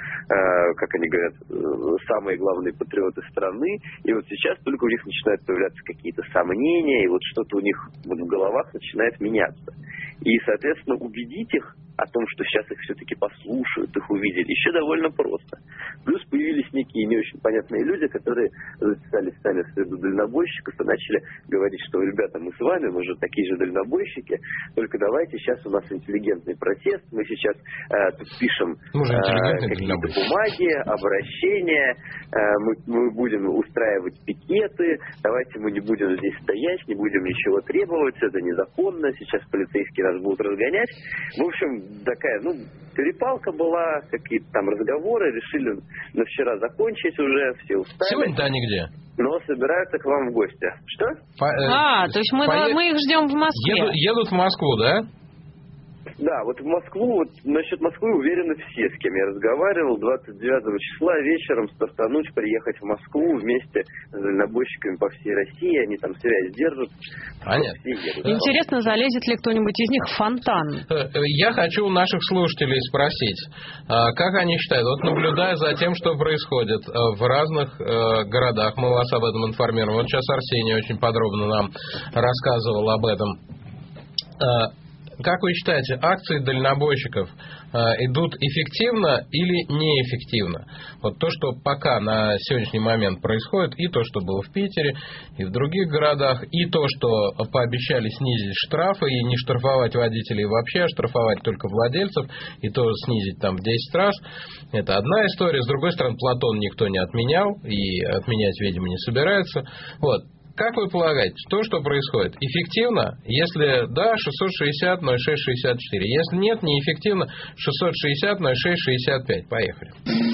O: как они говорят, самые главные патриоты страны. И вот сейчас только у них начинают появляться какие-то сомнения, и вот что-то у них вот в головах начинает меняться. И, соответственно, убедить их о том, что сейчас их все-таки послушают, их увидели, еще довольно просто. Плюс появились некие не очень понятные люди, которые записались сами в среду дальнобойщиков и начали говорить, что, ребята, мы с вами, мы же такие же дальнобойщики, только давайте, сейчас у нас интеллигентный протест, мы сейчас тут пишем какие-то бумаги, обращения, мы будем устраивать пикеты, давайте мы не будем здесь стоять, не будем ничего требовать, это незаконно, сейчас полицейские нас будут разгонять. В общем, такая, перепалка была, какие-то там разговоры, решили на вчера закончить уже, все устали.
C: Сегодня-то они где?
O: Но собираются к вам в гости. Что?
H: То есть мы их ждем в Москве.
C: Едут в Москву, да?
O: Да, вот в Москву, вот насчет Москвы уверены все, с кем я разговаривал. 29 числа вечером стартануть, приехать в Москву вместе с дальнобойщиками по всей России. Они там связь держат.
C: Понятно.
H: Интересно, залезет ли кто-нибудь из них в фонтан?
C: Я хочу у наших слушателей спросить, как они считают, вот наблюдая за тем, что происходит в разных городах, мы вас об этом информируем. Вот сейчас Арсений очень подробно нам рассказывал об этом. Как вы считаете, акции дальнобойщиков идут эффективно или неэффективно? Вот то, что пока на сегодняшний момент происходит, и то, что было в Питере, и в других городах, и то, что пообещали снизить штрафы, и не штрафовать водителей вообще, а штрафовать только владельцев, и то снизить там в 10 раз. Это одна история. С другой стороны, Платон никто не отменял, и отменять, видимо, не собирается. Вот. Как вы полагаете, то, что происходит, эффективно? Если да, 660 06 64. Если нет, неэффективно, 660 06 65. Поехали.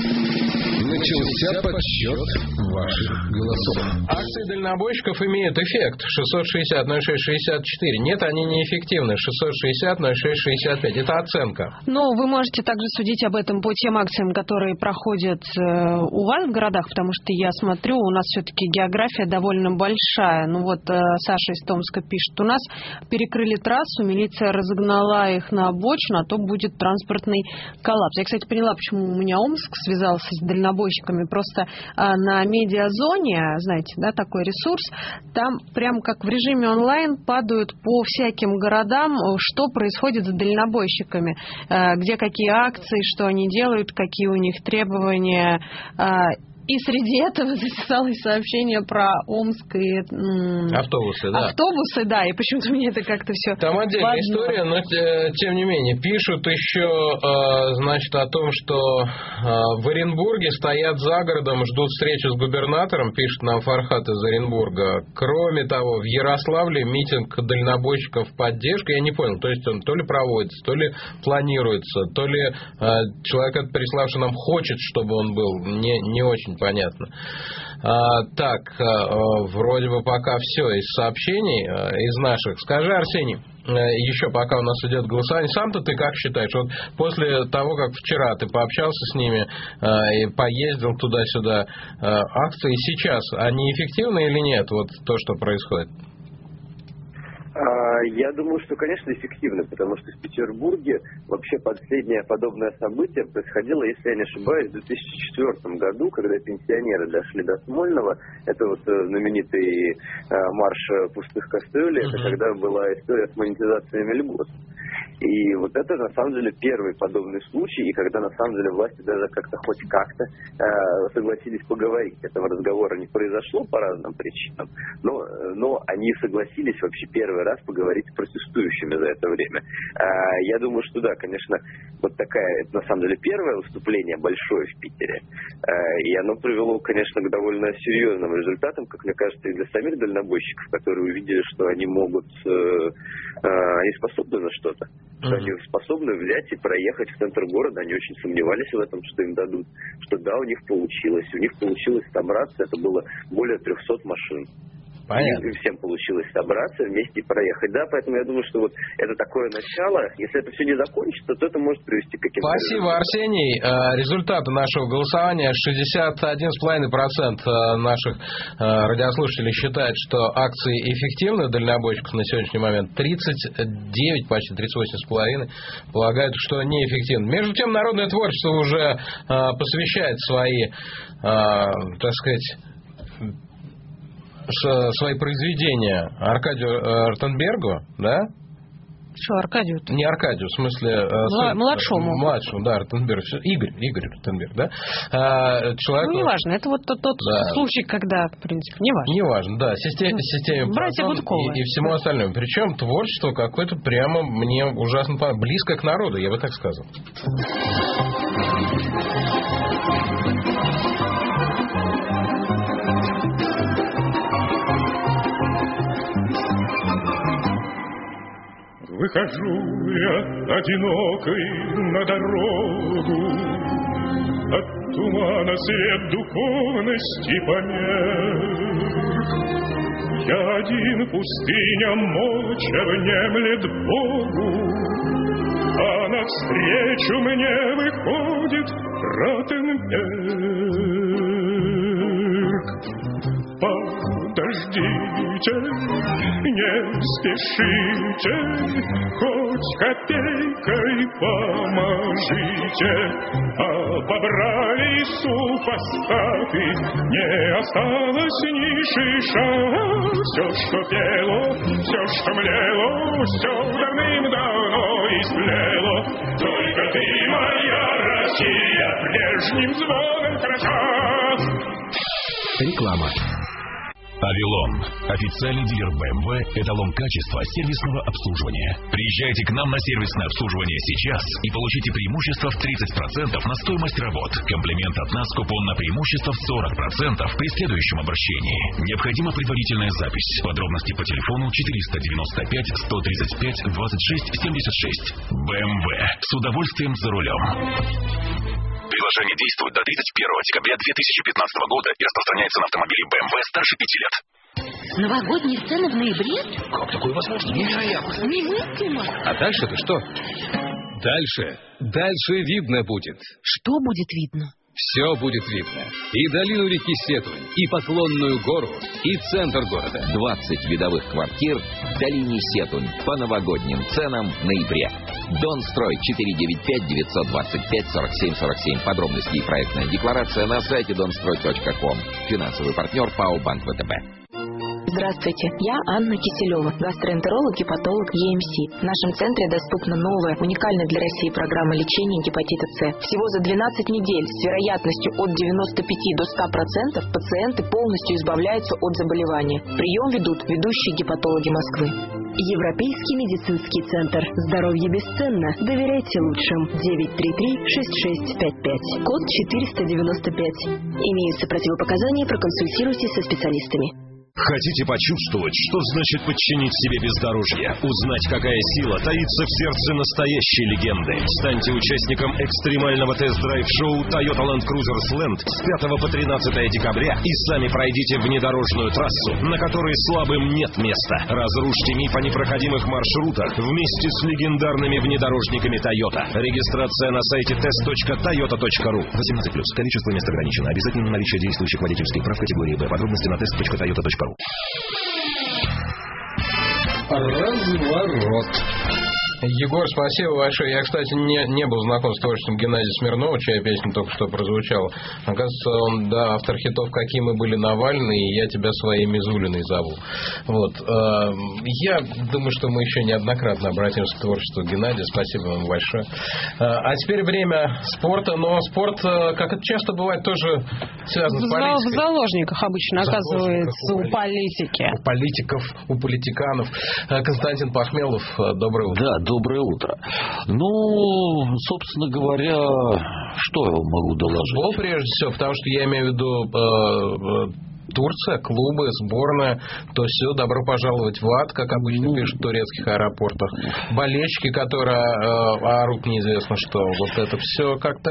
P: Начался подсчет ваших голосов.
C: Акции дальнобойщиков имеют эффект 660 06 64. Нет, они неэффективны. 660 06 65. Это оценка.
H: Но вы можете также судить об этом по тем акциям, которые проходят у вас в городах, потому что я смотрю, у нас все-таки география довольно большая. Ну вот Саша из Томска пишет, у нас перекрыли трассу, милиция разогнала их на обочину, а то будет транспортный коллапс. Я, кстати, поняла, почему у меня Омск связался с дальнобойщиками. Просто на медиазоне, знаете, да, такой ресурс, там прям как в режиме онлайн падают по всяким городам, что происходит с дальнобойщиками, где какие акции, что они делают, какие у них требования. И среди этого записалось сообщение про Омск и
C: автобусы, да.
H: Автобусы, да, и почему-то мне это как-то все...
C: Там отдельная история, но тем не менее. Пишут еще, значит, о том, что в Оренбурге стоят за городом, ждут встречи с губернатором, пишет нам Фархат из Оренбурга. Кроме того, в Ярославле митинг дальнобойщиков поддержка, я не понял, то есть он то ли проводится, то ли планируется, то ли человек, приславший нам, хочет, чтобы он был, не очень понятно. Так, вроде бы пока все из сообщений, из наших. Скажи, Арсений, еще пока у нас идет голосование, сам-то ты как считаешь? Вот после того, как вчера ты пообщался с ними и поездил туда-сюда, акции сейчас, они эффективны или нет? Вот то, что происходит.
O: Я думаю, что, конечно, эффективно, потому что в Петербурге вообще последнее подобное событие происходило, если я не ошибаюсь, в 2004 году, когда пенсионеры дошли до Смольного. Это вот знаменитый марш пустых кастрюлей, это когда была история с монетизацией льгот. И вот это, на самом деле, первый подобный случай, и когда, на самом деле, власти даже как-то хоть как-то согласились поговорить. Этого разговора не произошло по разным причинам, но они согласились вообще первый раз поговорить с протестующими за это время. Я думаю, что да, конечно, вот такая, это, на самом деле, первое выступление большое в Питере, и оно привело, конечно, к довольно серьезным результатам, как мне кажется, и для самих дальнобойщиков, которые увидели, что они могут, они способны на что-то, что они способны взять и проехать в центр города. Они очень сомневались в этом, что им дадут, что да, у них получилось собраться, это было более 300 машин.
C: Понятно.
O: Им всем получилось собраться, вместе и проехать. Да, поэтому я думаю, что вот это такое начало. Если это все не закончится, то это может привести к каким-то...
C: Спасибо, Арсений. Результаты нашего голосования. 61,5% наших радиослушателей считают, что акции эффективны дальнобойщиков на сегодняшний момент. 39, почти 38,5% полагают, что неэффективны. Между тем, народное творчество уже посвящает свои, так сказать, свои произведения Аркадию Ротенбергу, да?
H: Что, Аркадию?
C: Не Аркадию, в смысле...
H: Младшему.
C: Младшему, да, Ротенберг. Игорь Ротенберг, да? Человеку...
H: Ну, неважно, это вот тот случай, когда, в принципе, неважно.
C: Неважно, да, системе
H: братья Гудковы.
C: И всему остальному. Причем творчество какое-то прямо мне ужасно близко к народу, я бы так сказал.
Q: Выхожу я одинокой на дорогу, от тумана свет духовности померк. Я один, пустыня молча внемлет Богу, а навстречу мне выходит Ротенберг. Подождите, не спешите, хоть копейкой поможите. Обобрали супостаты, не осталось ни шиша. Все, что пело, все, что млело, все давным-давно истлело. Только ты, моя Россия, прежним звоном хороша.
E: Реклама. Авилон. Официальный дилер BMW, эталон качества сервисного обслуживания. Приезжайте к нам на сервисное обслуживание сейчас и получите преимущество в 30% на стоимость работ. Комплимент от нас, купон на преимущество в 40% при следующем обращении. Необходима предварительная запись. Подробности по телефону 495 135 26 76. BMW. С удовольствием за рулем. Приложение действует до 31 декабря 2015 года и распространяется на автомобили BMW старше 5 лет.
L: Новогодние сцены в ноябре?
E: Как такое возможно? Невероятно.
L: Немыслимо.
F: А дальше-то что? Дальше видно будет.
L: Что будет видно?
F: Все будет видно. И долину реки Сетунь, и Поклонную гору, и центр города.
I: 20 видовых квартир в долине Сетунь по новогодним ценам в ноябре. Донстрой 495-925-47-47. Подробности и проектная декларация на сайте donstroy.com. Финансовый партнер ПАО Банк ВТБ.
R: Здравствуйте, я Анна Киселева, гастроэнтеролог и патолог ЕМС. В нашем центре доступна новая, уникальная для России программа лечения гепатита С. Всего за 12 недель с вероятностью от 95 до 100% пациенты полностью избавляются от заболевания. Прием ведут ведущие гепатологи Москвы.
N: Европейский медицинский центр. Здоровье бесценно. Доверяйте лучшим. 933-6655. Код 495. Имеются противопоказания, проконсультируйтесь со специалистами.
S: Хотите почувствовать, что значит подчинить себе бездорожье? Узнать, какая сила таится в сердце настоящей легенды? Станьте участником экстремального тест-драйв-шоу Toyota Land Cruiser Slant с 5 по 13 декабря и сами пройдите внедорожную трассу, на которой слабым нет места. Разрушьте миф о непроходимых маршрутах вместе с легендарными внедорожниками Toyota. Регистрация на сайте test.toyota.ru. 18+. Количество мест ограничено. Обязательно наличие действующих водительских прав категории Б. Подробности на test.toyota.ru.
C: Разворот. Егор, спасибо большое. Я, кстати, не был знаком с творчеством Геннадия Смирнова, чья песня только что прозвучала. Оказывается, он, да, автор хитов «Какие мы были Навальный» и «Я тебя своей Мизулиной зову». Вот. Я думаю, что мы еще неоднократно обратимся к творчеству Геннадия. Спасибо вам большое. А теперь время спорта. Но спорт, как это часто бывает, тоже связан с политикой.
H: В заложниках обычно оказывается у политики.
C: У политиков, у политиканов. Константин Пахмелов, доброе утро.
T: Да, доброе утро. Ну, собственно говоря, что я вам могу доложить?
C: Футбол, прежде всего, потому что я имею в виду Турция, клубы, сборная, то все, добро пожаловать в ад, как обычно пишут в турецких аэропортах. Болельщики, которые орут неизвестно что. Вот это все как-то...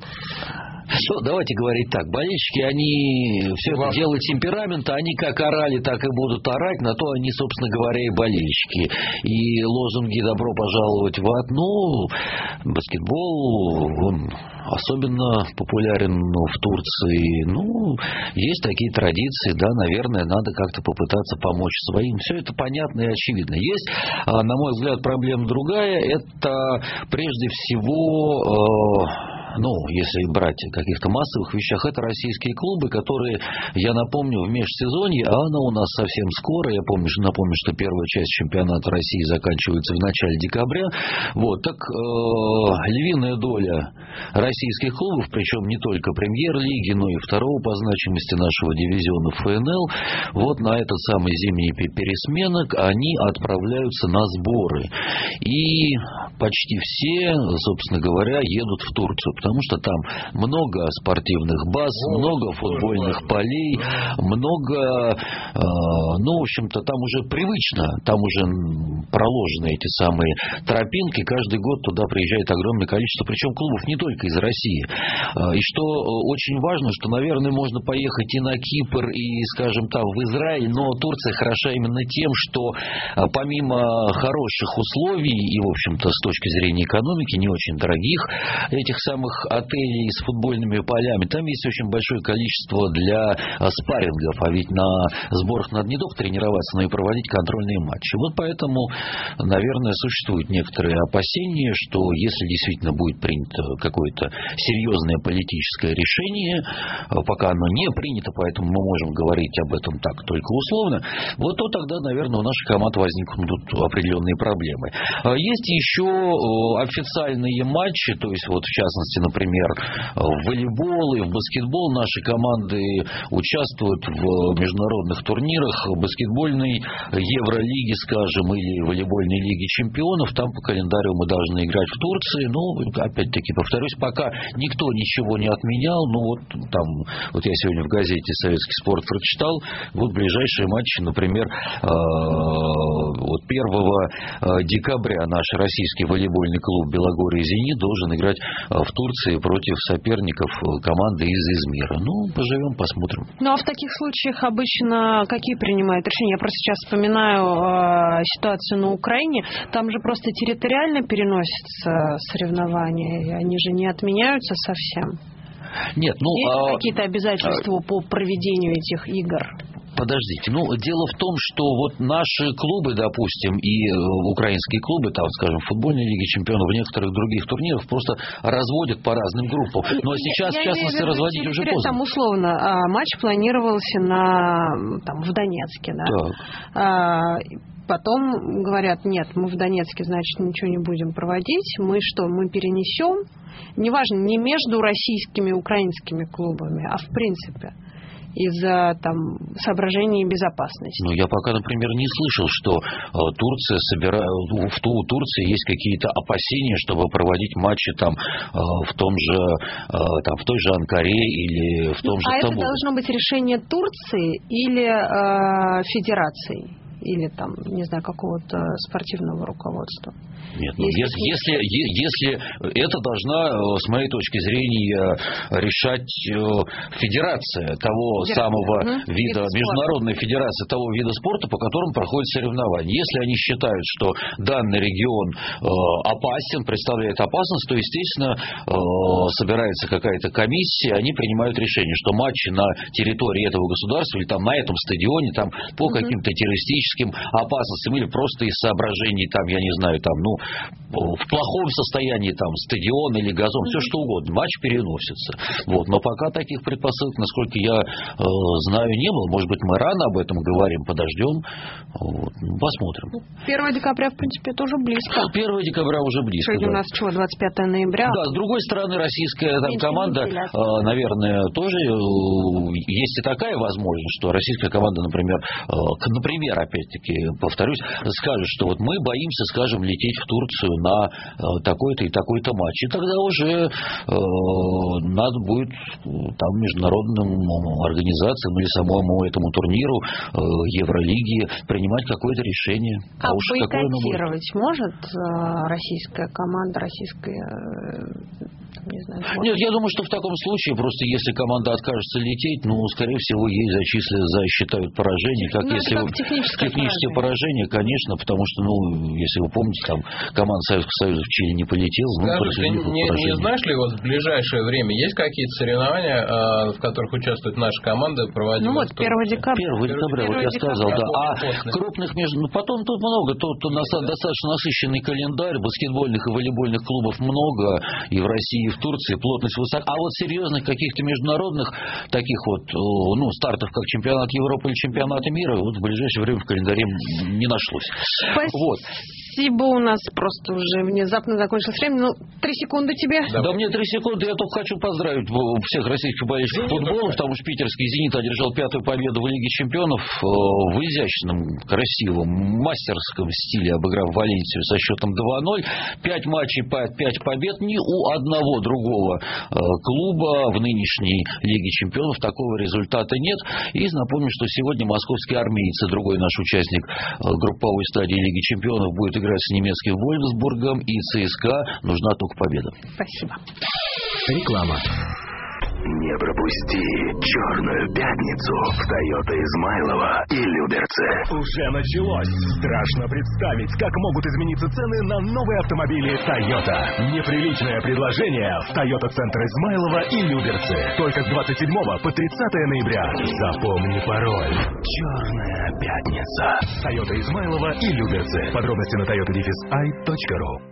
T: Что, давайте говорить так, болельщики, они все это делают темперамента, они как орали, так и будут орать, на то они, собственно говоря, и болельщики. И лозунги «добро пожаловать в ад», ну, баскетбол, он особенно популярен в Турции. Ну, есть такие традиции, да, наверное, надо как-то попытаться помочь своим. Все это понятно и очевидно. Есть, на мой взгляд, проблема другая, это прежде всего... Ну, если брать в каких-то массовых вещах, это российские клубы, которые, я напомню, в межсезонье, а она у нас совсем скоро, напомню, что первая часть чемпионата России заканчивается в начале декабря, вот, так львиная доля российских клубов, причем не только премьер-лиги, но и второго по значимости нашего дивизиона ФНЛ, вот на этот самый зимний пересменок они отправляются на сборы. И почти все, собственно говоря, едут в Турцию, потому что там много спортивных баз, много футбольных полей, много, ну, в общем-то, там уже привычно, там уже проложены эти самые тропинки, каждый год туда приезжает огромное количество, причем клубов не только из России. И что очень важно, что, наверное, можно поехать и на Кипр, и, скажем, там в Израиль, но Турция хороша именно тем, что помимо хороших условий и, в общем-то, с точки зрения экономики, не очень дорогих этих самых отелей с футбольными полями, там есть очень большое количество для спаррингов, а ведь на сборах надо не только тренироваться, но и проводить контрольные матчи. Вот поэтому, наверное, существуют некоторые опасения, что если действительно будет принято какое-то серьезное политическое решение, пока оно не принято, поэтому мы можем говорить об этом так только условно, вот то тогда, наверное, у наших команд возникнут определенные проблемы. Есть еще официальные матчи, то есть вот в частности, например, в волейбол и в баскетбол наши команды участвуют в международных турнирах баскетбольной Евролиги, скажем, или волейбольной Лиги чемпионов. Там по календарю мы должны играть в Турции. Ну, опять-таки, повторюсь, пока никто ничего не отменял. Ну, вот там, вот я сегодня в газете «Советский спорт» прочитал, вот ближайшие матчи, например, вот 1 декабря наш российский волейбольный клуб «Белогорье Зенит» должен играть в Турции против соперников команды из Измира. Ну, поживем, посмотрим.
H: Ну, а в таких случаях обычно какие принимают решения? Я просто сейчас вспоминаю ситуацию на Украине. Там же просто территориально переносятся соревнования, и они же не отменяются совсем.
T: Нет, ну...
H: Есть какие-то обязательства по проведению этих игр?
T: Подождите, ну, дело в том, что вот наши клубы, допустим, и украинские клубы, там, скажем, в футбольной Лиге чемпионов, в некоторых других турнирах просто разводят по разным группам. Но сейчас, в частности, разводить уже поздно.
H: Там, условно, матч планировался в Донецке, да? Так. Потом говорят, нет, мы в Донецке, значит, ничего не будем проводить. Мы перенесем, неважно, не между российскими и украинскими клубами, а в принципе, из-за соображений безопасности.
T: Ну, я пока, например, не слышал, что в Турции есть какие-то опасения, чтобы проводить матчи в той же Анкаре или в том же Стамбуле.
H: А это должно быть решение Турции или федерации? Или не знаю, какого-то спортивного руководства.
T: Нет, ну, если это должна, с моей точки зрения, решать федерация того самого вида, международная федерация того вида спорта, по которому проходят соревнования. Если они считают, что данный регион опасен, представляет опасность, то, естественно, собирается какая-то комиссия, они принимают решение, что матчи на территории этого государства или на этом стадионе по каким-то террористическим физическим опасностям или просто из соображений, там, я не знаю, там, ну, в плохом состоянии, там, стадион или газон, все что угодно, матч переносится. Вот. Но пока таких предпосылок, насколько я знаю, не было. Может быть, мы рано об этом говорим, подождем, вот. Посмотрим.
H: 1 декабря, в принципе, это уже близко.
T: 1 декабря уже близко.
H: Сегодня у нас 25 ноября.
T: Да, с другой стороны, российская там команда, наверное, тоже есть и такая возможность, что российская команда, например, опять-таки, повторюсь, скажет, что вот мы боимся, скажем, лететь в Турцию на такой-то и такой-то матч. И тогда уже надо будет там международным организациям или самому этому турниру Евролиги принимать какое-то решение.
H: А бойкотировать может российская команда, не знаю,
T: нет, я думаю, что в таком случае, просто если команда откажется лететь, ну, скорее всего, ей засчитают поражение. Как если техническое поражение, конечно, потому что, ну, если вы помните, там команда Советского Союза в Чили не полетела.
C: Скажи, не знаешь ли, вот в ближайшее время есть какие-то соревнования, в которых участвует наша команда, проводимые?
H: Ну вот 1 декабря.
T: 1 декабря, вот я сказал, да. А крупных потом тут много, тут достаточно насыщенный календарь, баскетбольных и волейбольных клубов много, и в России, и в Турции, плотность высока. А вот серьезных каких-то международных таких вот, ну, стартов, как чемпионат Европы или чемпионат мира, вот в ближайшее время в календаре не нашлось.
H: Спасибо, у нас просто уже внезапно закончилось время. Ну, 3 секунды тебе.
T: Да, мне 3 секунды. Я только хочу поздравить всех российских болельщиков футбола, потому что питерский «Зенит» одержал 5-ю победу в Лиге чемпионов в изящном, красивом, мастерском стиле, обыграв Валенсию со счетом 2-0. 5 матчей, 5 побед. Ни у одного другого клуба в нынешней Лиге чемпионов такого результата нет. И напомню, что сегодня московские армейцы, другой наш участник групповой стадии Лиги чемпионов, будет играть с немецким Вольфсбургом, и ЦСКА нужна только победа.
H: Спасибо.
B: Реклама.
U: Не пропусти Черную пятницу в Toyota Измайлово и Люберце.
S: Уже началось. Страшно представить, как могут измениться цены на новые автомобили Toyota. Неприличное предложение в Toyota Центр Измайлово и Люберце. Только с 27 по 30 ноября. Запомни пароль. Черная пятница. Toyota Измайлово и Люберце. Подробности на toyota-i.ru.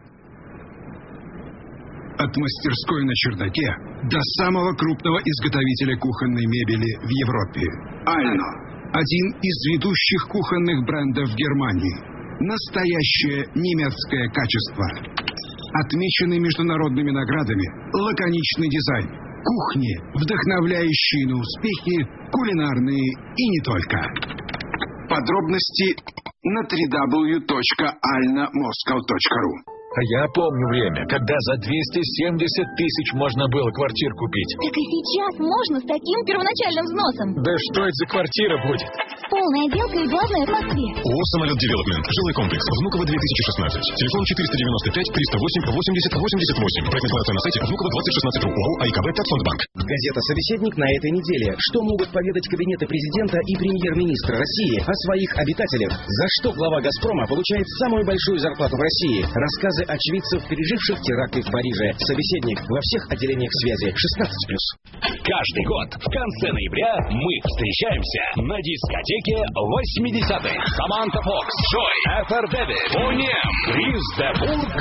V: От мастерской на чердаке до самого крупного изготовителя кухонной мебели в Европе. Ально. Один из ведущих кухонных брендов в Германии. Настоящее немецкое качество. Отмеченный международными наградами, лаконичный дизайн. Кухни, вдохновляющие на успехи, кулинарные и не только. Подробности на www.alnomoscow.ru.
W: Я помню время, когда за 270 тысяч можно было квартир купить.
L: Так и сейчас можно с таким первоначальным взносом.
W: Да что это за квартира будет?
L: Полная отделка и главное в Москве.
E: ООО «Самолет Девелопмент». Жилой комплекс. Внуково 2016. Телефон 495-308-80-88. Проект информация на сайте Внуково 2016. ООО «АИКБ Татфондбанк».
B: Газета «Собеседник» на этой неделе. Что могут поведать кабинеты президента и премьер-министра России о своих обитателях? За что глава «Газпрома» получает самую большую зарплату в России? Рассказы очевидцев, переживших теракты в Париже. «Собеседник» во всех отделениях связи 16+.
S: Каждый год в конце ноября мы встречаемся на дискотеке 80-х. Саманта Фокс, Джой, Эфер Дэвид, Бонем, Крис де Бург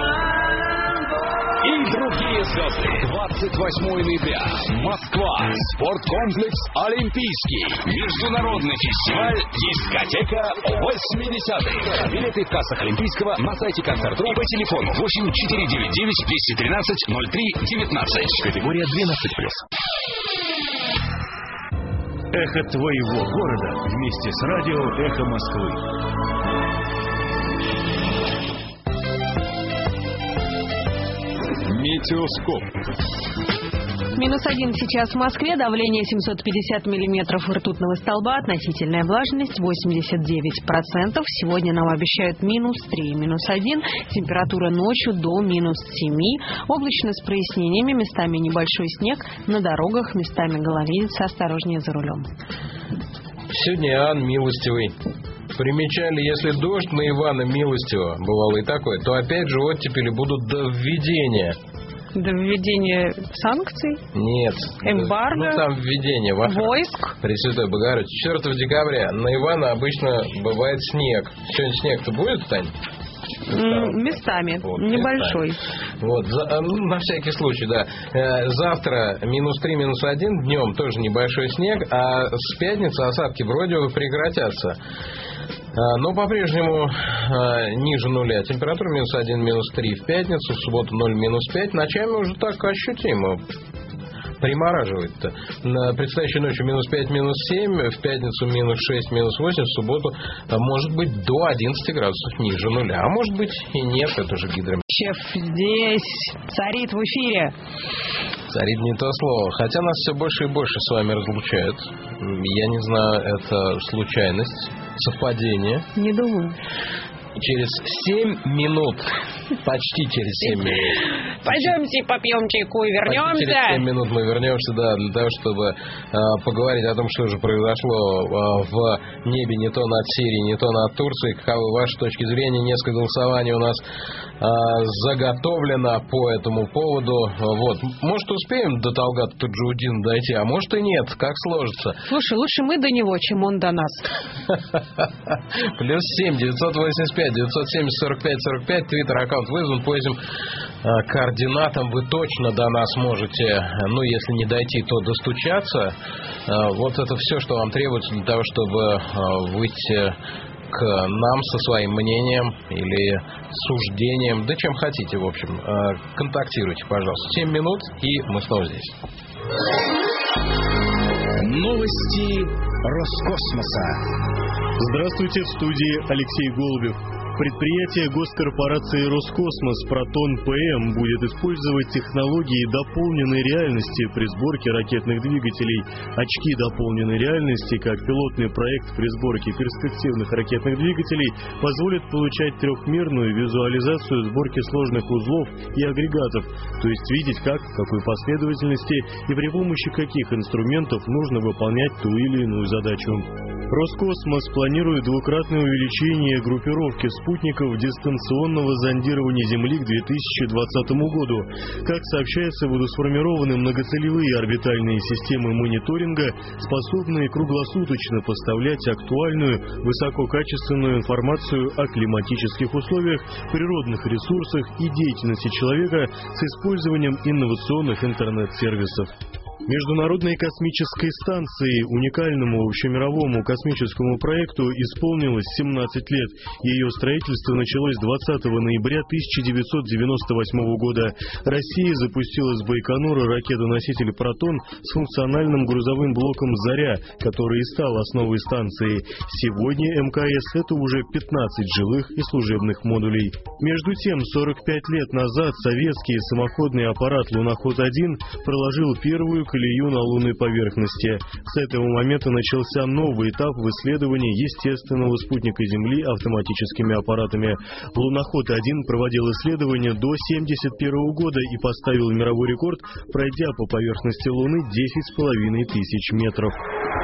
S: и другие звезды. 28 ноября. Москва. Спорткомплекс Олимпийский. Международный фестиваль «Дискотека 80-х». Билеты в кассах Олимпийского, на сайте концерт.ру, по телефону 8-499-213-03-19. Категория 12+.
E: Эхо твоего города вместе с радио «Эхо Москвы».
W: Метеоскоп.
H: -1 сейчас в Москве, давление 750 миллиметров ртутного столба, относительная влажность 89%. Сегодня нам обещают -3, -1, температура ночью до -7. Облачно с прояснениями, местами небольшой снег, на дорогах местами гололедица, осторожнее за рулем.
C: Сегодня Иоанн Милостивый. Примечали, если дождь на Ивана Милостивого, бывало и такое, то опять же оттепели будут до введения.
H: До введения санкций?
C: Нет.
H: Эмбарго?
C: Ну, там введение
H: войск?
C: Пресвятой Богородице. 4 декабря на Ивана обычно бывает снег. Сегодня снег-то будет, Тань?
H: Местами. Вот, небольшой.
C: Местами. Вот, на всякий случай, да. Завтра -3, -1, днем тоже небольшой снег, а с пятницы осадки вроде бы прекратятся. Но по-прежнему ниже нуля. Температура -1, -3 в пятницу, в субботу 0, -5. Ночами уже так ощутимо примораживает-то. На предстоящей ночью -5, -7, в пятницу -6, -8, в субботу может быть до 11 градусов ниже нуля. А может быть и нет, это же гидрометеорология.
H: Шеф здесь царит в эфире.
C: Царит не то слово. Хотя нас все больше и больше с вами разлучают. Я не знаю, это случайность, совпадение.
H: Не думаю.
C: Через 7 минут, почти через 7 минут.
H: Пойдемте попьем чайку и вернемся.
C: Почти через 7 минут мы вернемся, да, для того, чтобы поговорить о том, что же произошло в небе не то над Сирией, не то над Турцией. Каковы ваши точки зрения? Несколько голосований у нас заготовлено по этому поводу. Вот. Может, успеем до Талгата Таджудина дойти, а может и нет. Как сложится?
H: Слушай, лучше мы до него, чем он до нас.
C: +7 985 970 45 45. Твиттер-аккаунт вызван по этим координатам. Вы точно до нас можете, ну, если не дойти, то достучаться. Вот это все, что вам требуется для того, чтобы выйти к нам со своим мнением или суждением, да чем хотите, в общем. Контактируйте, пожалуйста. 7 минут, и мы снова здесь.
B: Новости Роскосмоса.
D: Здравствуйте, в студии Алексей Голубев. Предприятие госкорпорации «Роскосмос» «Протон-ПМ» будет использовать технологии дополненной реальности при сборке ракетных двигателей. Очки дополненной реальности, как пилотный проект при сборке перспективных ракетных двигателей, позволят получать трехмерную визуализацию сборки сложных узлов и агрегатов, то есть видеть, как, в какой последовательности и при помощи каких инструментов нужно выполнять ту или иную задачу. Роскосмос планирует двукратное увеличение группировки спутников дистанционного зондирования Земли к 2020 году. Как сообщается, будут сформированы многоцелевые орбитальные системы мониторинга, способные круглосуточно поставлять актуальную, высококачественную информацию о климатических условиях, природных ресурсах и деятельности человека с использованием инновационных интернет-сервисов. Международной космической станции, уникальному общемировому космическому проекту, исполнилось 17 лет. Ее строительство началось 20 ноября 1998 года. Россия запустила с Байконура ракету-носитель «Протон» с функциональным грузовым блоком «Заря», который и стал основой станции. Сегодня МКС – это уже 15 жилых и служебных модулей. Между тем, 45 лет назад советский самоходный аппарат «Луноход-1» проложил первую колею на лунной поверхности. С этого момента начался новый этап в исследовании естественного спутника Земли автоматическими аппаратами. Луноход-1 проводил исследования до 1971 года и поставил мировой рекорд, пройдя по поверхности Луны 10,5 тысяч метров.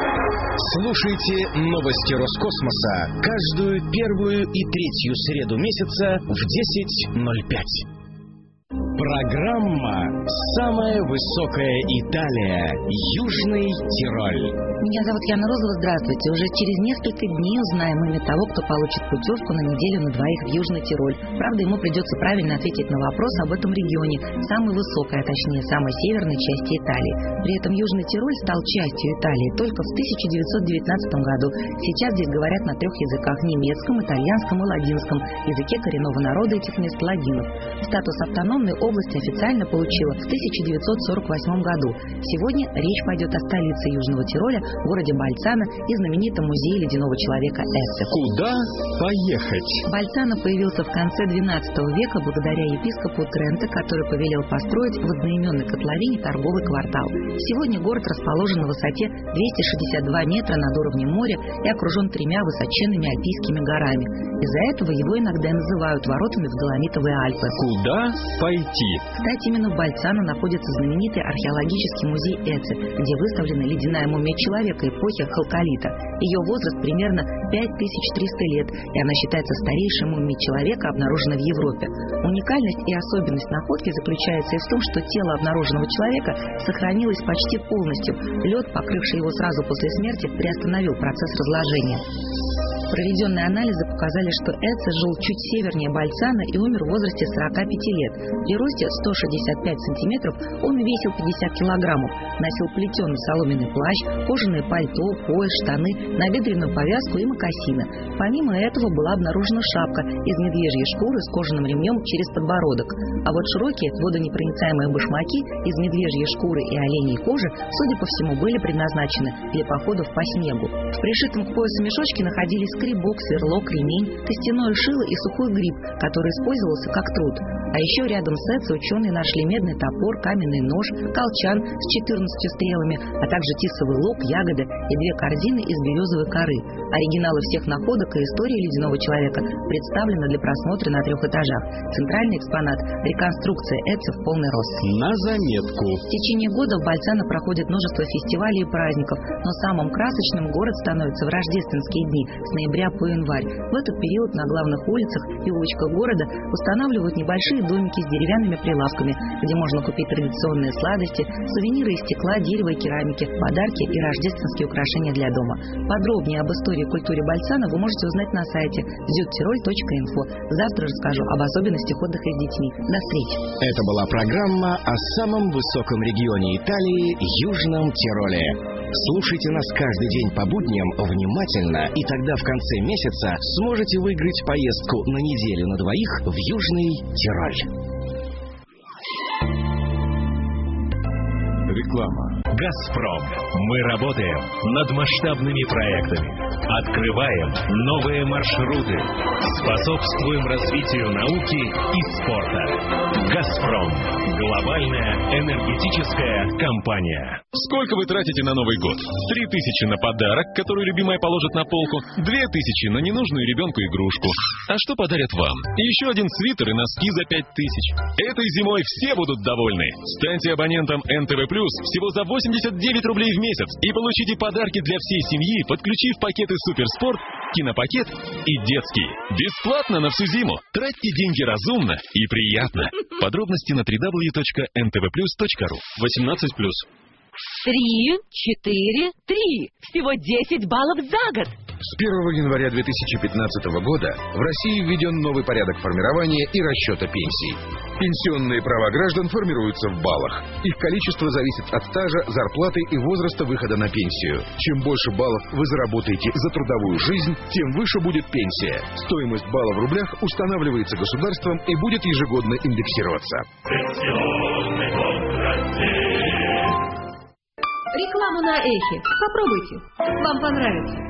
B: Слушайте новости Роскосмоса каждую первую и третью среду месяца в 10:05. Программа «Самая высокая Италия. Южный Тироль».
G: Меня зовут Яна Розова. Здравствуйте. Уже через несколько дней узнаем имя того, кто получит путевку на неделю на двоих в Южный Тироль. Правда, ему придется правильно ответить на вопрос об этом регионе, самой высокой, а точнее самой северной части Италии. При этом Южный Тироль стал частью Италии только в 1919 году. Сейчас здесь говорят на 3 языках – немецком, итальянском и ладинском, языке коренного народа этих мест ладинов. Статус автономной области официально получила в 1948 году. Сегодня речь пойдет о столице Южного Тироля, городе Больцано и знаменитом музее ледяного человека Эссе.
B: Куда поехать?
G: Больцано появился в конце XII века благодаря епископу Тренто, который повелел построить в одноименной котловине торговый квартал. Сегодня город расположен на высоте 262 метра над уровнем моря и окружен 3 высоченными альпийскими горами. Из-за этого его иногда называют воротами в Доломитовые Альпы.
B: Куда пойти?
G: Кстати, именно в Больцано находится знаменитый археологический музей Эцце, где выставлена ледяная мумия человека, человека эпохи халколита. Ее возраст примерно 5300 лет, и она считается старейшей мумией человека, обнаруженной в Европе. Уникальность и особенность находки заключается и в том, что тело обнаруженного человека сохранилось почти полностью. Лед, покрывший его сразу после смерти, приостановил процесс разложения. Проведенные анализы показали, что Эдсе жил чуть севернее Бальцана и умер в возрасте 45 лет. При росте 165 сантиметров он весил 50 килограммов, носил плетеный соломенный плащ, кожаное пальто, пояс, штаны, набедренную повязку и мокасины. Помимо этого была обнаружена шапка из медвежьей шкуры с кожаным ремнем через подбородок. А вот широкие водонепроницаемые башмаки из медвежьей шкуры и оленей кожи, судя по всему, были предназначены для походов по снегу. В пришитом к поясу мешочке находились скребок, сверлок, ремень, костяное шило и сухой гриб, который использовался как труд. А еще рядом с Эдсе ученые нашли медный топор, каменный нож, колчан с 14 стрелами, а также тисовый лук, ягоды и 2 корзины из березовой коры. Оригиналы всех находок и истории ледяного человека представлены для просмотра на 3 этажах. Центральный экспонат – реконструкция Эдсе в полный рост.
B: На заметку.
G: В течение года в Бальцано проходит множество фестивалей и праздников, но самым красочным город становится в рождественские дни с ноября по январь. В этот период на главных улицах и улочках города устанавливают небольшие домики с деревянными прилавками, где можно купить традиционные сладости, сувениры из стекла, дерева и керамики, подарки и рождественские украшения для дома. Подробнее об истории и культуре Бальцано вы можете узнать на сайте zudtirol.info. Завтра расскажу об особенностях отдыха с детьми. До встречи.
B: Это была программа о самом высоком регионе Италии – Южном Тироле. Слушайте нас каждый день по будням внимательно, и тогда в конце месяца сможете выиграть поездку на неделю на двоих в Южный Тироль.
S: Реклама. «Газпром». Мы работаем над масштабными проектами. Открываем новые маршруты. Способствуем развитию науки и спорта. «Газпром». Глобальная энергетическая компания.
A: Сколько вы тратите на Новый год? 3000 на подарок, который любимая положит на полку, 2000 на ненужную ребенку игрушку. А что подарят вам? Еще один свитер и носки за 5000. Этой зимой все будут довольны. Станьте абонентом НТВ+, всего за 89 рублей в месяц и получите подарки для всей семьи, подключив пакеты Суперспорт, кинопакет и детский. Бесплатно на всю зиму. Тратьте деньги разумно и приятно. Подробности на www.ntvplus.ru. 18+.
J: 3, 4, 3. Всего 10 баллов за год.
M: С 1 января 2015 года в России введен новый порядок формирования и расчета пенсий. Пенсионные права граждан формируются в баллах. Их количество зависит от стажа, зарплаты и возраста выхода на пенсию. Чем больше баллов вы заработаете за трудовую жизнь, тем выше будет пенсия. Стоимость балла в рублях устанавливается государством и будет ежегодно индексироваться.
H: Рекламу на Эхе. Попробуйте. Вам понравится.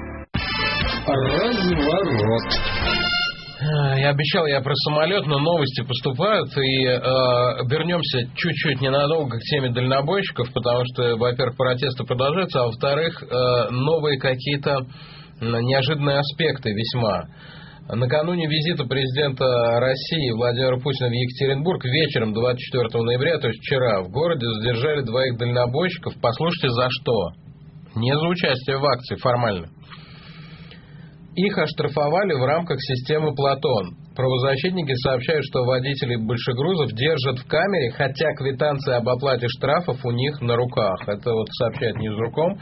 C: Разворот. Я обещал про самолет, но новости поступают, и вернемся чуть-чуть ненадолго к теме дальнобойщиков, потому что, во-первых, протесты продолжаются, а во-вторых, новые какие-то неожиданные аспекты весьма. Накануне визита президента России Владимира Путина в Екатеринбург вечером 24 ноября, то есть вчера, в городе задержали 2 дальнобойщиков. Послушайте, за что? Не за участие в акции формально. Их оштрафовали в рамках системы «Платон». Правозащитники сообщают, что водителей большегрузов держат в камере, хотя квитанции об оплате штрафов у них на руках. Это вот сообщает Ньюзруком.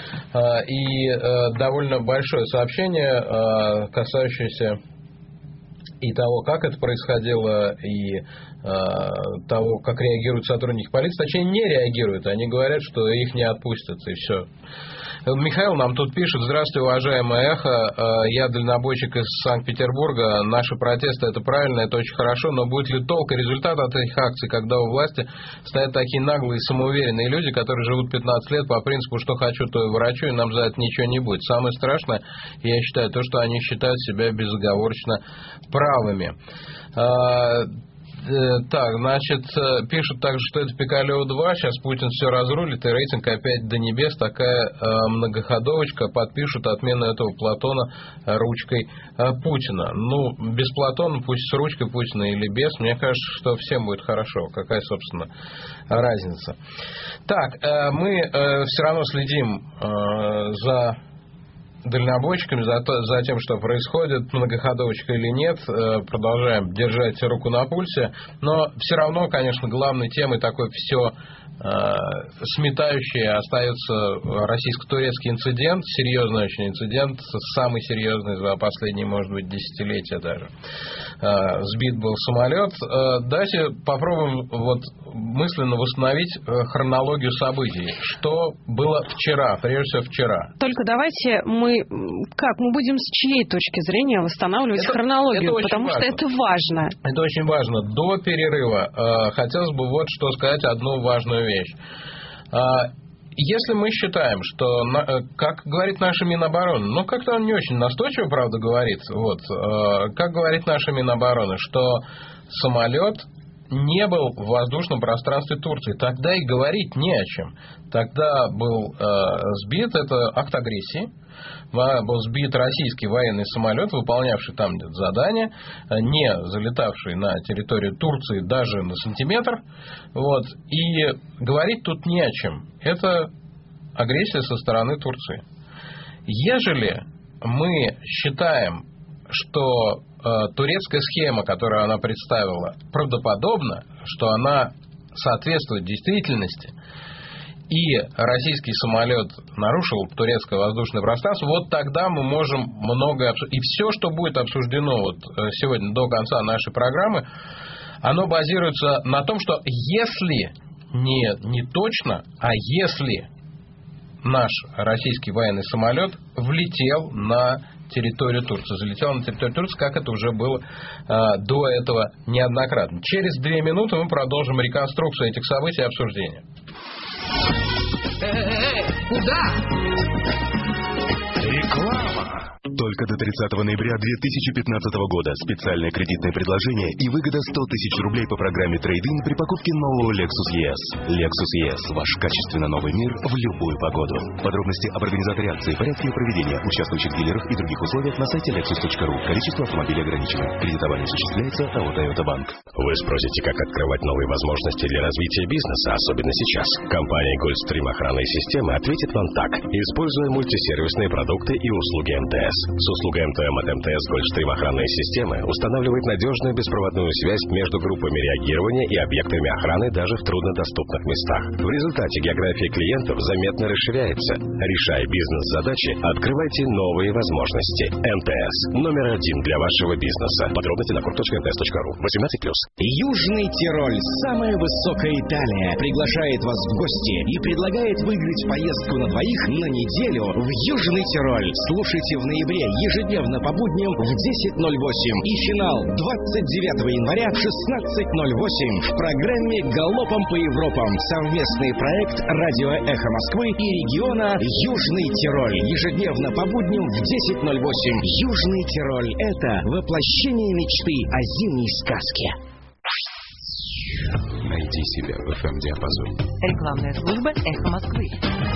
C: И довольно большое сообщение, касающееся и того, как это происходило, и того, как реагируют сотрудники полиции. Точнее, не реагируют. Они говорят, что их не отпустят, и все. Михаил нам тут пишет: здравствуйте, уважаемое Эхо, я дальнобойщик из Санкт-Петербурга, наши протесты — это правильно, это очень хорошо, но будет ли толк и результат от этих акций, когда у власти стоят такие наглые и самоуверенные люди, которые живут 15 лет по принципу, что хочу, то и врачу, и нам за это ничего не будет. Самое страшное, я считаю, то, что они считают себя безоговорочно правыми. Так, значит, пишут также, что это Пикалево-2, сейчас Путин все разрулит, и рейтинг опять до небес, такая многоходовочка, подпишут отмену этого Платона ручкой Путина. Ну, без Платона, пусть с ручкой Путина или без, мне кажется, что всем будет хорошо. Какая, собственно, разница? Так, мы все равно следим за дальнобойщиками, за тем, что происходит, многоходовочка или нет, продолжаем держать руку на пульсе, но все равно, конечно, главной темой такой все сметающий остается российско-турецкий инцидент, серьезный очень инцидент, самый серьезный за последние, может быть, десятилетия даже. Сбит был самолет. Давайте попробуем вот мысленно восстановить хронологию событий. Что было вчера, прежде всего вчера?
H: Только давайте мы будем с чьей точки зрения восстанавливать хронологию, потому что это важно.
C: Это очень важно. До перерыва хотелось бы вот что сказать, одну важную вещь. Если мы считаем, что, как говорит наша Минобороны, ну как-то он не очень настойчиво, правда, говорит, вот, как говорит наша Минобороны, что самолет не был в воздушном пространстве Турции, тогда и говорить не о чем. Тогда был сбит, это акт агрессии, был сбит российский военный самолет, выполнявший там задание, не залетавший на территорию Турции даже на сантиметр. Вот, и говорить тут не о чем. Это агрессия со стороны Турции. Ежели мы считаем, что турецкая схема, которую она представила, правдоподобна, что она соответствует действительности, и российский самолет нарушил турецкое воздушное пространство, вот тогда мы можем многое обсудить. И все, что будет обсуждено вот сегодня до конца нашей программы, оно базируется на том, что если не точно, а если наш российский военный самолет влетел на территорию Турции, залетел на территорию Турции, как это уже было до этого неоднократно. Через 2 минуты мы продолжим реконструкцию этих событий и обсуждения.
K: Куда?
E: Реклама. Только до 30 ноября 2015 года специальное кредитное предложение и выгода 100 тысяч рублей по программе Trade-in при покупке нового Lexus ES. Lexus ES – ваш качественно новый мир в любую погоду. Подробности об организаторе акции, порядке ее проведения, участвующих дилерах и других условиях на сайте lexus.ru. Количество автомобилей ограничено. Кредитование осуществляется АО Toyota Bank.
S: Вы спросите, как открывать новые возможности для развития бизнеса, особенно сейчас. Компания Gulfstream охранной системы ответит вам так. Используя мультисервисные продукты и услуги МТС. С услугой МТМ от МТС Gulfstream охранные системы устанавливает надежную беспроводную связь между группами реагирования и объектами охраны даже в труднодоступных местах. В результате география клиентов заметно расширяется. Решая бизнес-задачи, открывайте новые возможности. МТС. Номер 1 для вашего бизнеса. Подробности на kurt.mts.ru. 18+.
B: Южный Тироль, самая высокая Италия, приглашает вас в гости и предлагает выиграть поездку на двоих на неделю в Южный Тироль. Слушайте в ноябре ежедневно по будням в 10:08 и финал 29 января в 16:08 в программе «Галопом по Европам». Совместный проект «Радио Эхо Москвы» и региона Южный Тироль. Ежедневно по будням в 10:08. Южный Тироль – это воплощение мечты о зимней сказке.
E: Найди себя в FM-диапазоне.
J: Рекламная служба «Эхо Москвы».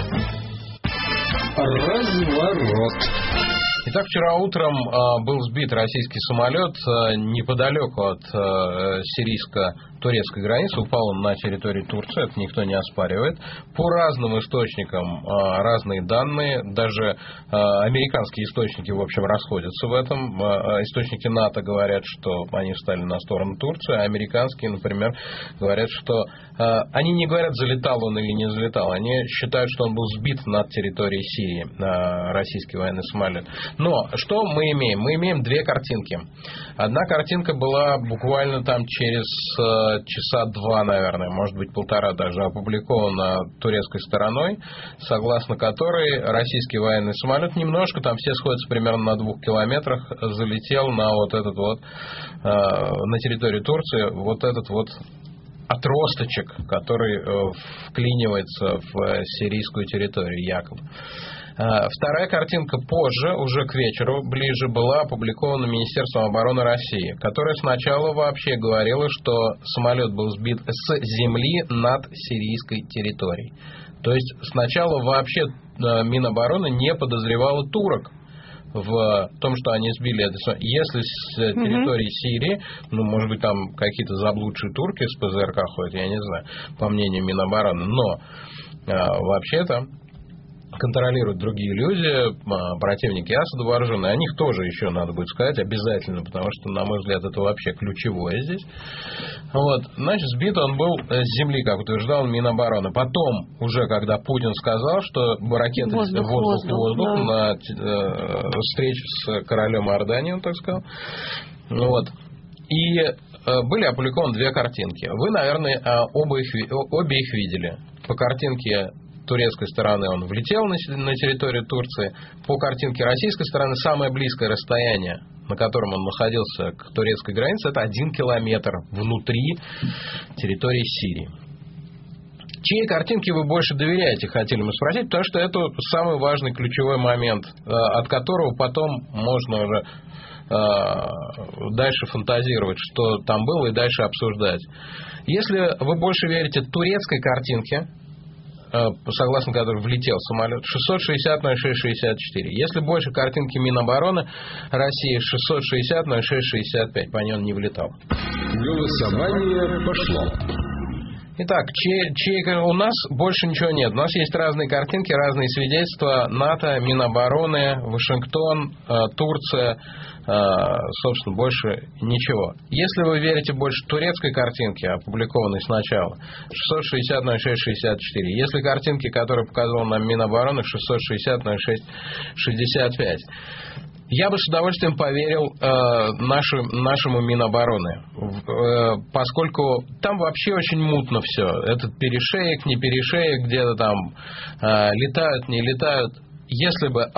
C: Разворот. Итак, вчера утром был сбит российский самолет неподалеку от сирийско-турецкой границы. Упал он на территории Турции, это никто не оспаривает. По разным источникам разные данные, даже американские источники, в общем, расходятся в этом. Источники НАТО говорят, что они встали на сторону Турции, а американские, например, говорят, что они не говорят, залетал он или не залетал, они считают, что он был сбит над территорией Сирии, российский военный самолет. Но что мы имеем? Мы имеем 2 картинки. Одна картинка была буквально там через часа 2, наверное, может быть 1,5 даже, опубликована турецкой стороной, согласно которой российский военный самолет немножко, там все сходятся примерно на 2 километрах, залетел на вот этот вот, на территорию Турции, вот этот вот отросточек, который вклинивается в сирийскую территорию якобы. Вторая картинка позже, уже к вечеру, ближе, была опубликована Министерством обороны России, которое сначала вообще говорило, что самолет был сбит с земли над сирийской территорией. То есть сначала вообще Минобороны не подозревало турок в том, что они сбили это. Если с территории Сирии, может быть, там какие-то заблудшие турки с ПЗРК ходят, я не знаю, по мнению Минобороны, но вообще-то контролируют другие люди, противники Асада вооруженные. О них тоже еще надо будет сказать обязательно, потому что, на мой взгляд, это вообще ключевое здесь. Значит, сбит он был с земли, как утверждал Минобороны. Потом, уже когда Путин сказал, что ракеты воздух на встрече с королем Иордании, он так сказал. И были опубликованы две картинки. Вы, наверное, обе их видели. По картинке турецкой стороны он влетел на территорию Турции. По картинке российской стороны самое близкое расстояние, на котором он находился к турецкой границе, это 1 километр внутри территории Сирии. Чьей картинке вы больше доверяете, хотели мы спросить, потому что это самый важный ключевой момент, от которого потом можно уже дальше фантазировать, что там было, и дальше обсуждать. Если вы больше верите турецкой картинке, согласно которой влетел самолет, 660-06-64. Если больше картинки Минобороны России, 660-06-65. По ней он не влетал.
M: Голосование пошло.
C: Итак, у нас больше ничего нет. У нас есть разные картинки, разные свидетельства. НАТО, Минобороны, Вашингтон, Турция. Собственно, больше ничего. Если вы верите больше турецкой картинке, опубликованной сначала, 660-06-64. Если картинки, которые показывал нам Минобороны, 660-06-65. Я бы с удовольствием поверил нашему Минобороны, поскольку там вообще очень мутно все. Этот перешеек, не перешеек, где-то там летают, не летают. Если бы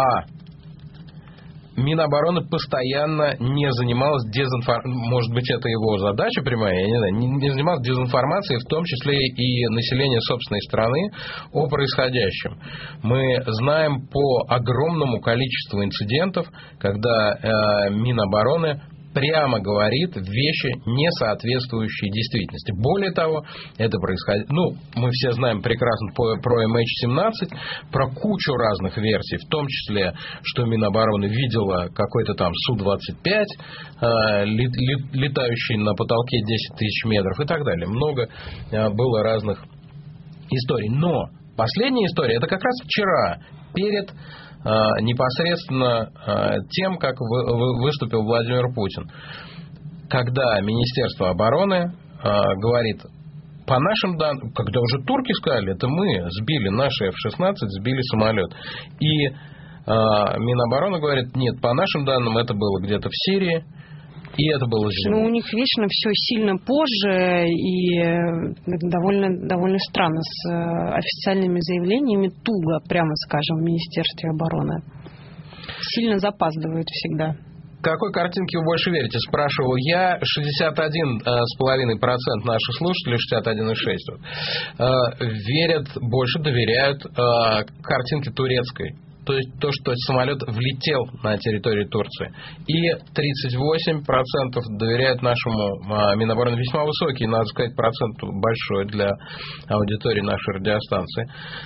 C: Минобороны постоянно не занималась дезинформацией, может быть, это его задача прямая, я не знаю, не занималась дезинформацией, в том числе и населения собственной страны, о происходящем. Мы знаем по огромному количеству инцидентов, когда Минобороны прямо говорит вещи, не соответствующие действительности. Более того, это происходит... мы все знаем прекрасно про MH17, про кучу разных версий, в том числе, что Минобороны видела какой-то там Су-25, летающий на потолке 10 тысяч метров и так далее. Много было разных историй. Но последняя история, это как раз вчера, перед непосредственно тем, как выступил Владимир Путин, когда Министерство обороны говорит, по нашим данным, когда уже турки сказали, это мы сбили наши F-16, сбили самолет, и Минобороны говорит, нет, по нашим данным это было где-то в Сирии, и это было зимой.
H: У них вечно все сильно позже, и это довольно странно с официальными заявлениями туго, прямо скажем, в Министерстве обороны. Сильно запаздывают всегда.
C: Какой картинке вы больше верите? Спрашивал я. 61,5% наших слушателей, 61,6%, верят, больше доверяют картинке турецкой. То есть то, что самолет влетел на территорию Турции. И 38% доверяют нашему Минобороны. Весьма высокий, надо сказать, процент большой для аудитории нашей радиостанции.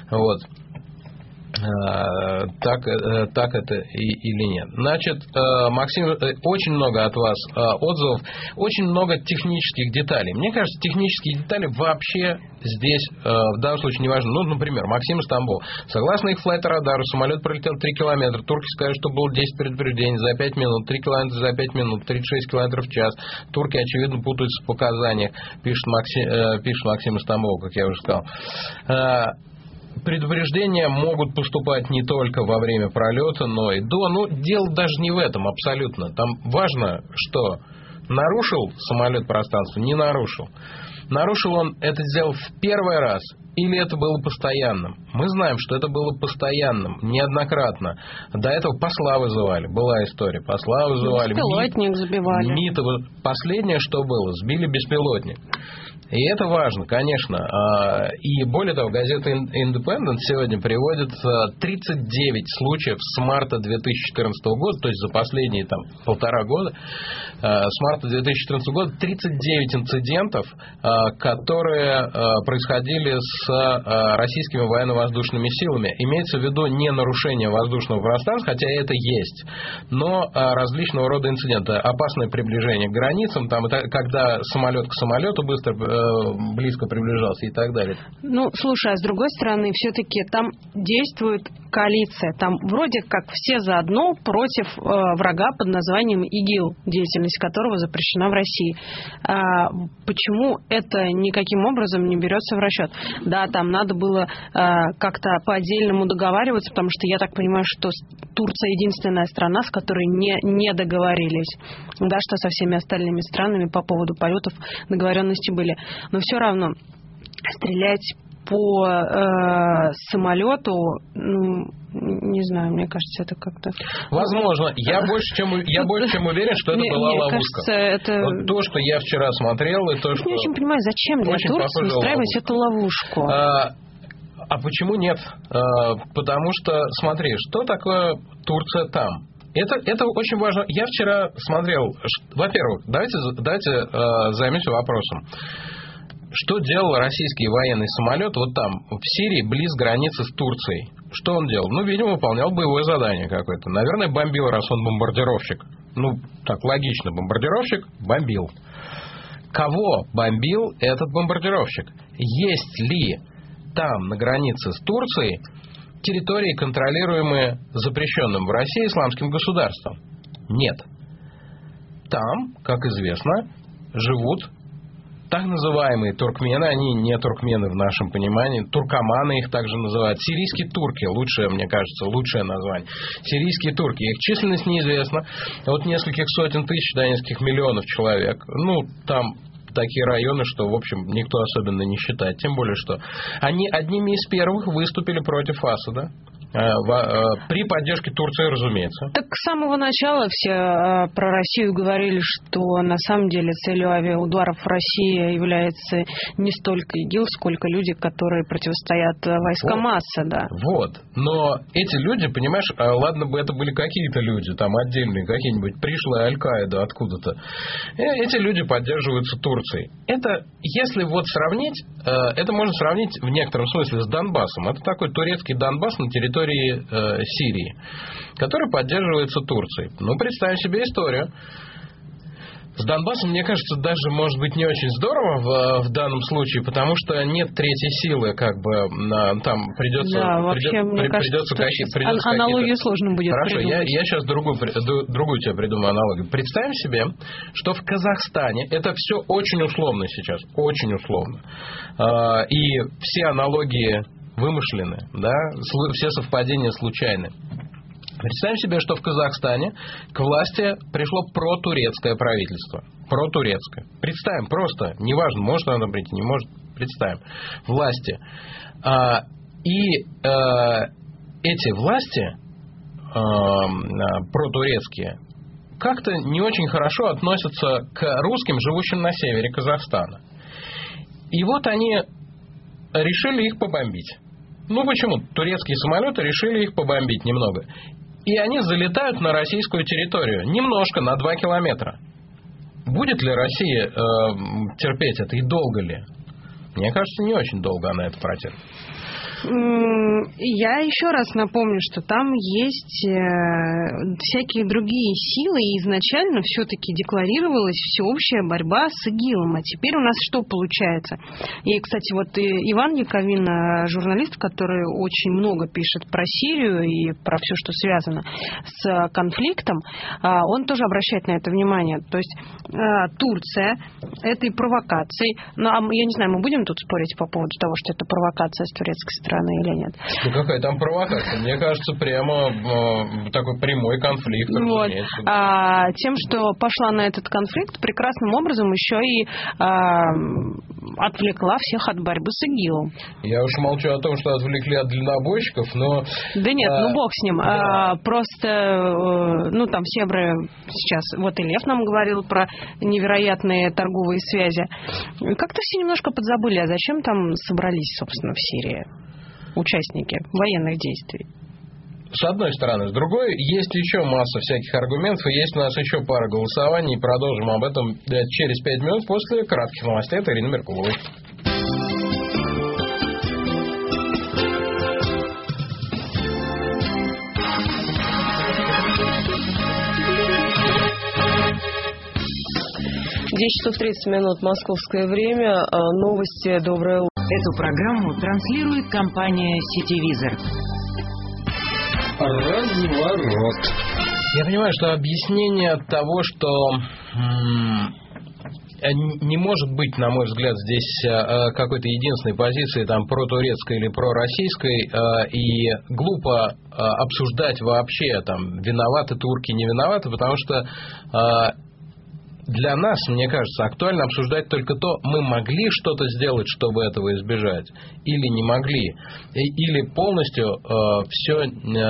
C: Так это или нет. Значит, Максим, очень много от вас отзывов, очень много технических деталей. Мне кажется, технические детали вообще здесь в данном случае не важны. Например, Максим из Тамбова. Согласно их флайт-радару, самолет пролетел 3 километра. Турки сказали, что было 10 предупреждений за 5 минут, 3 километра за 5 минут, 36 километров в час. Турки, очевидно, путаются в показаниях, пишет Максим из Тамбова, как я уже сказал. Предупреждения могут поступать не только во время пролета, но и до. Дело даже не в этом абсолютно. Там важно, что нарушил самолет пространство, не нарушил. Нарушил он это сделал в первый раз или это было постоянным? Мы знаем, что это было постоянным, неоднократно. До этого посла вызывали, была история. Посла вызывали.
H: Беспилотник забивали.
C: Последнее, что было, сбили беспилотник. И это важно, конечно. И более того, газета Independent сегодня приводит 39 случаев с марта 2014 года, то есть за последние полтора года, с марта 2014 года 39 инцидентов, которые происходили с российскими военно-воздушными силами. Имеется в виду не нарушение воздушного пространства, хотя это есть, но различного рода инциденты. Опасное приближение к границам, когда самолет к самолету близко приближался и так далее.
H: Ну, слушай, а с другой стороны, все-таки там действует коалиция. Там вроде как все заодно против врага под названием ИГИЛ, деятельность которого запрещена в России. Почему это никаким образом не берется в расчет? Да, там надо было как-то по-отдельному договариваться, потому что я так понимаю, что Турция единственная страна, с которой не договорились. Да, что со всеми остальными странами по поводу полетов договоренности были. Но все равно стрелять по самолету, не знаю, мне кажется, это как-то...
C: Возможно. Я больше чем уверен, что это была ловушка.
H: Кажется, это...
C: Вот то, что я вчера смотрел, и то, что...
H: Я не очень понимаю, зачем для Турции устраивать эту ловушку?
C: А почему нет? Потому что, смотри, что такое Турция там? Это очень важно. Я вчера смотрел... Во-первых, давайте займемся вопросом. Что делал российский военный самолет вот там, в Сирии, близ границы с Турцией? Что он делал? Видимо, выполнял боевое задание какое-то. Наверное, бомбил, раз он бомбардировщик. Так, логично, бомбардировщик бомбил. Кого бомбил этот бомбардировщик? Есть ли там, на границе с Турцией, территории, контролируемые запрещенным в России исламским государством? Нет. Там, как известно, живут так называемые туркмены, они не туркмены в нашем понимании, туркоманы их также называют, сирийские турки, лучшее название, сирийские турки, их численность неизвестна, от нескольких сотен тысяч до нескольких миллионов человек, там такие районы, что, в общем, никто особенно не считает, тем более, что они одними из первых выступили против Асада. При поддержке Турции, разумеется.
H: Так с самого начала все про Россию говорили, что на самом деле целью авиаударов в России является не столько ИГИЛ, сколько люди, которые противостоят войскам Асада.
C: Но эти люди, понимаешь, ладно бы это были какие-то люди, там отдельные, какие-нибудь пришлые Аль-Каида откуда-то. Эти люди поддерживаются Турцией. Это, если сравнить, это можно сравнить в некотором смысле с Донбассом. Это такой турецкий Донбасс на территории Сирии, который поддерживается Турцией. Представим себе историю. С Донбассом, мне кажется, даже может быть не очень здорово в данном случае, потому что нет третьей силы, там придется...
H: Да, вообще, мне кажется, аналогию сложно будет
C: Хорошо,
H: придумать.
C: я сейчас другую тебе придумаю аналогию. Представим себе, что в Казахстане, это все очень условно сейчас, очень условно, и все аналогии вымышлены, да, все совпадения случайны. Представим себе, что в Казахстане к власти пришло протурецкое правительство. Протурецкое. Представим, просто, неважно, может оно прийти, не может, представим. Власти. И эти власти протурецкие как-то не очень хорошо относятся к русским, живущим на севере Казахстана. И они решили их побомбить. Почему? Турецкие самолеты решили их побомбить немного. И они залетают на российскую территорию. Немножко, на 2 километра. Будет ли Россия терпеть это и долго ли? Мне кажется, не очень долго она это протерпит.
H: Я еще раз напомню, что там есть всякие другие силы, и изначально все-таки декларировалась всеобщая борьба с ИГИЛом. А теперь у нас что получается? И, кстати, Иван Яковин, журналист, который очень много пишет про Сирию и про все, что связано с конфликтом, он тоже обращает на это внимание. То есть Турция этой провокацией, я не знаю, мы будем тут спорить по поводу того, что это провокация с турецкой стороны? стороны или нет.
C: Ну, какая там провокация? Мне кажется, прямо такой прямой конфликт.
H: Вот. Тем, что пошла на этот конфликт, прекрасным образом еще и отвлекла всех от борьбы с ИГИЛом.
C: Я уж молчу о том, что отвлекли от дальнобойщиков, но...
H: Да нет, ну бог с ним. Да. Просто, ну там все сейчас, вот и Лев нам говорил про невероятные торговые связи. Как-то все немножко подзабыли, а зачем там собрались, собственно, в Сирии участники военных действий?
C: С одной стороны. С другой, есть еще масса всяких аргументов, и есть у нас еще пара голосований. Продолжим об этом через 5 минут после кратких новостей от Ирины Меркуловой.
K: Часов 30 минут московское время. Новости. Доброе утро.
O: Эту программу транслирует компания «Сетевизор».
C: Разворот. Я понимаю, что объяснение того, что не может быть, на мой взгляд, здесь какой-то единственной позиции, там, протурецкой или пророссийской, и глупо обсуждать вообще, там, виноваты турки, не виноваты, потому что для нас, мне кажется, актуально обсуждать только то, мы могли что-то сделать, чтобы этого избежать, или не могли, или полностью все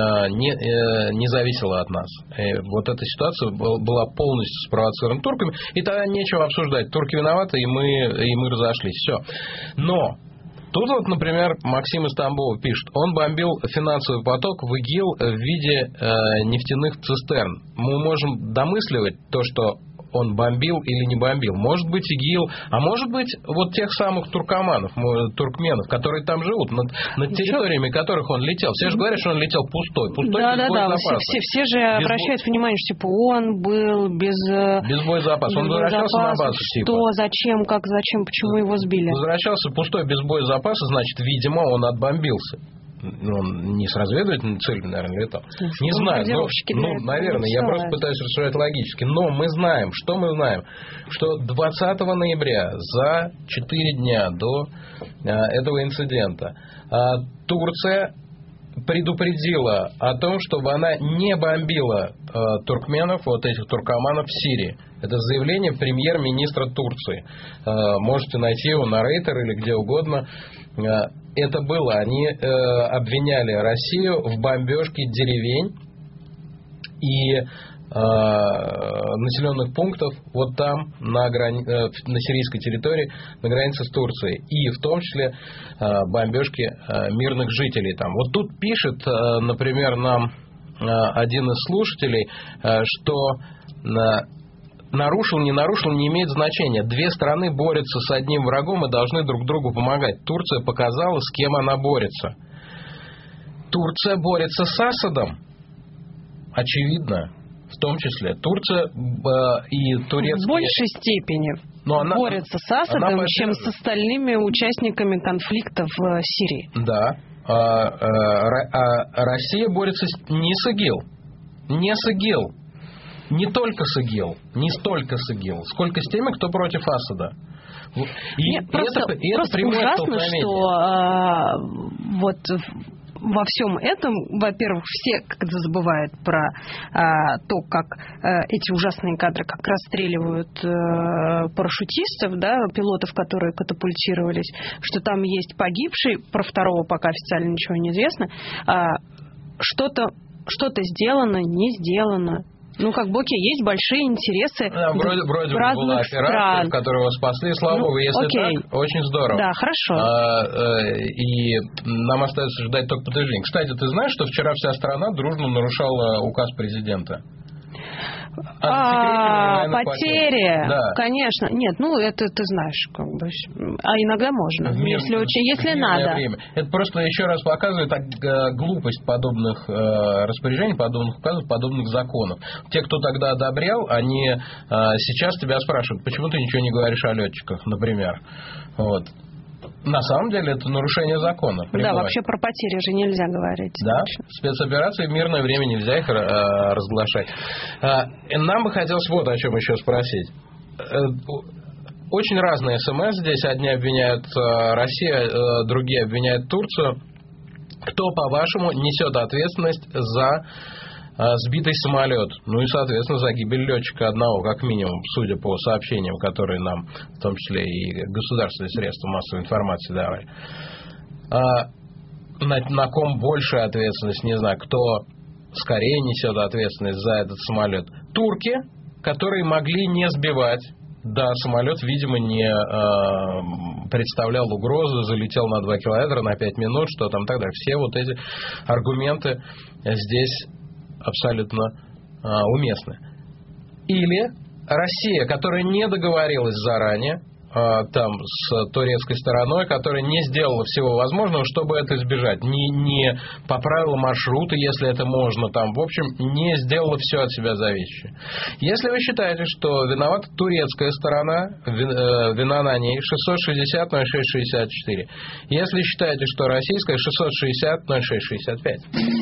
C: не зависело от нас. Вот эта ситуация была полностью спровоцирована турками, и тогда нечего обсуждать. Турки виноваты, и мы разошлись. Все. Но тут вот, например, Максим из Тамбова пишет, он бомбил финансовый поток в ИГИЛ в виде нефтяных цистерн. Мы можем домысливать то, что он бомбил или не бомбил. Может быть, ИГИЛ, а может быть, вот тех самых туркменов, которые там живут, над территориями которых он летел. Все же говорят, что он летел пустой без боезапаса.
H: Все же обращают внимание, что типа он был без
C: боезапаса. Он возвращался на базу.
H: Что, зачем, почему его сбили?
C: Возвращался пустой без боезапаса, значит, видимо, он отбомбился. Он не с разведывательной целью, наверное, летал. Не знаю. Наверное, я просто пытаюсь рассуждать логически. Но мы знаем, что 20 ноября, за 4 дня до этого инцидента, Турция предупредила о том, чтобы она не бомбила туркменов, вот этих туркоманов в Сирии. Это заявление премьер-министра Турции. Можете найти его на Рейтер или где угодно. Это было. Они обвиняли Россию в бомбежке деревень и населенных пунктов вот там, на сирийской территории, на границе с Турцией. И в том числе бомбежки мирных жителей там. Вот тут пишет, например, нам один из слушателей, что нарушил, не имеет значения. Две страны борются с одним врагом и должны друг другу помогать. Турция показала, с кем она борется. Турция борется с Асадом. Очевидно. В том числе. Турция и турецкие...
H: В большей степени борются с Асадом, чем с остальными участниками конфликта в Сирии.
C: Да. Россия борется не с ИГИЛ. Не с ИГИЛ. Не только с ИГИЛ, не столько с ИГИЛ, сколько с теми, кто против Асада.
H: Просто ужасно, что вот во всем этом, во-первых, все как-то забывают про то, как эти ужасные кадры, как расстреливают парашютистов, да, пилотов, которые катапультировались, что там есть погибший, про второго пока официально ничего не известно, что-то сделано, не сделано. Ну, как бы, окей, есть большие интересы
C: вроде
H: разных
C: была операция, в которой его спасли, слава богу, если так, очень здорово.
H: Да, хорошо.
C: И нам остается ждать только подтверждения. Кстати, ты знаешь, что вчера вся страна дружно нарушала указ президента?
H: Потери,
C: да.
H: Конечно. Нет, ну это ты знаешь, как бы. А иногда можно, если надо.
C: Время. Это просто еще раз показывает глупость подобных распоряжений, подобных указов, подобных законов. Те, кто тогда одобрял, они сейчас тебя спрашивают, почему ты ничего не говоришь о летчиках, например. Вот. На самом деле это нарушение закона. Прямое.
H: Да, вообще про потери же нельзя говорить.
C: Да, спецоперации в мирное время нельзя их разглашать. Нам бы хотелось вот о чем еще спросить. Очень разные СМС здесь. Одни обвиняют Россию, другие обвиняют Турцию. Кто, по-вашему, несет ответственность за сбитый самолет? Ну и, соответственно, за гибель летчика одного, как минимум, судя по сообщениям, которые нам, в том числе и государственные средства массовой информации давали. На ком большая ответственность, не знаю, кто скорее несет ответственность за этот самолет. Турки, которые могли не сбивать. Да, самолет, видимо, не представлял угрозы, залетел на 2 километра, на 5 минут, что там так далее. Все вот эти аргументы здесь абсолютно уместны. Или Россия, которая не договорилась заранее там с турецкой стороной, которая не сделала всего возможного, чтобы это избежать, не поправила маршруты, если это можно, там, в общем, не сделала все от себя зависящее. Если вы считаете, что виновата турецкая сторона, вина на ней 660-06-64. Если считаете, что российская 660-06-65.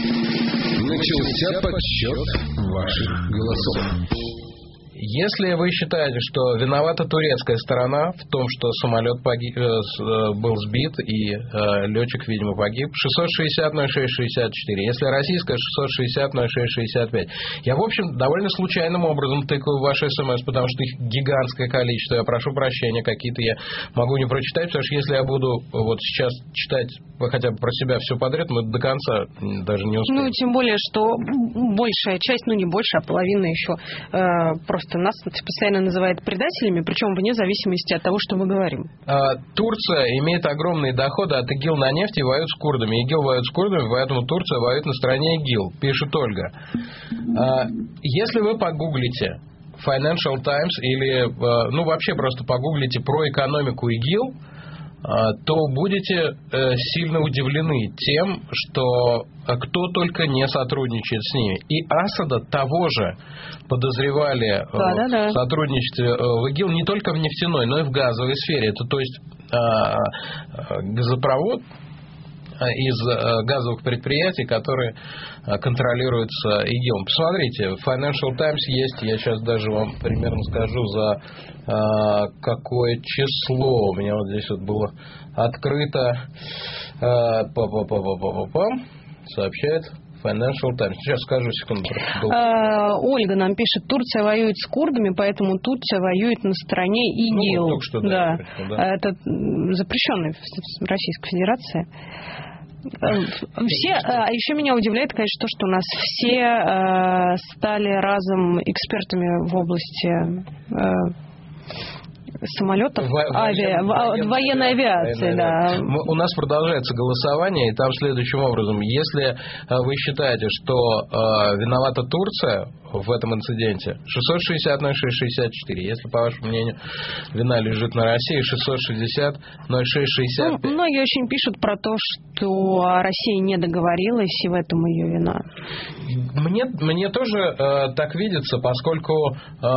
M: Начался подсчет ваших голосов.
C: Если вы считаете, что виновата турецкая сторона в том, что самолет был сбит и летчик, видимо, погиб, 660-06-64. Если российская, 660-06-65. Я, в общем, довольно случайным образом тыкаю в ваши СМС, потому что их гигантское количество. Я прошу прощения, какие-то я могу не прочитать, потому что если я буду вот сейчас читать хотя бы про себя все подряд, мы до конца даже не успеем.
H: Ну, тем более, что большая часть, ну не больше, а половина еще просто нас постоянно называют предателями, причем вне зависимости от того, что мы говорим.
C: Турция имеет огромные доходы от ИГИЛ на нефть и воюет с курдами. ИГИЛ воюет с курдами, поэтому Турция воюет на стороне ИГИЛ, пишет Ольга. Если вы погуглите Financial Times или, ну, вообще просто погуглите про экономику ИГИЛ, то будете сильно удивлены тем, что кто только не сотрудничает с ними. И Асада того же подозревали в сотрудничестве в ИГИЛ не только в нефтяной, но и в газовой сфере. Это, то есть, газопровод из газовых предприятий, которые контролируются ИГИЛом. Посмотрите, в Financial Times есть, я сейчас даже вам примерно скажу, за какое число. У меня вот здесь вот было открыто. Сообщает Financial Times. Сейчас скажу, секунду.
H: Ольга нам пишет, Турция воюет с курдами, поэтому Турция воюет на стороне ИГИЛ.
C: Ну, только что,
H: да. Это запрещенный в Российской Федерации. Все, а еще меня удивляет, конечно, то, что у нас все стали разом экспертами в области самолетов, военной авиации. Да.
C: У нас продолжается голосование, и там следующим образом. Если вы считаете, что виновата Турция в этом инциденте, 660-06-64. Если, по вашему мнению, вина лежит на России, 660-06-65.
H: Ну, многие очень пишут про то, что Россия не договорилась, и в этом ее вина.
C: Мне тоже так видится, поскольку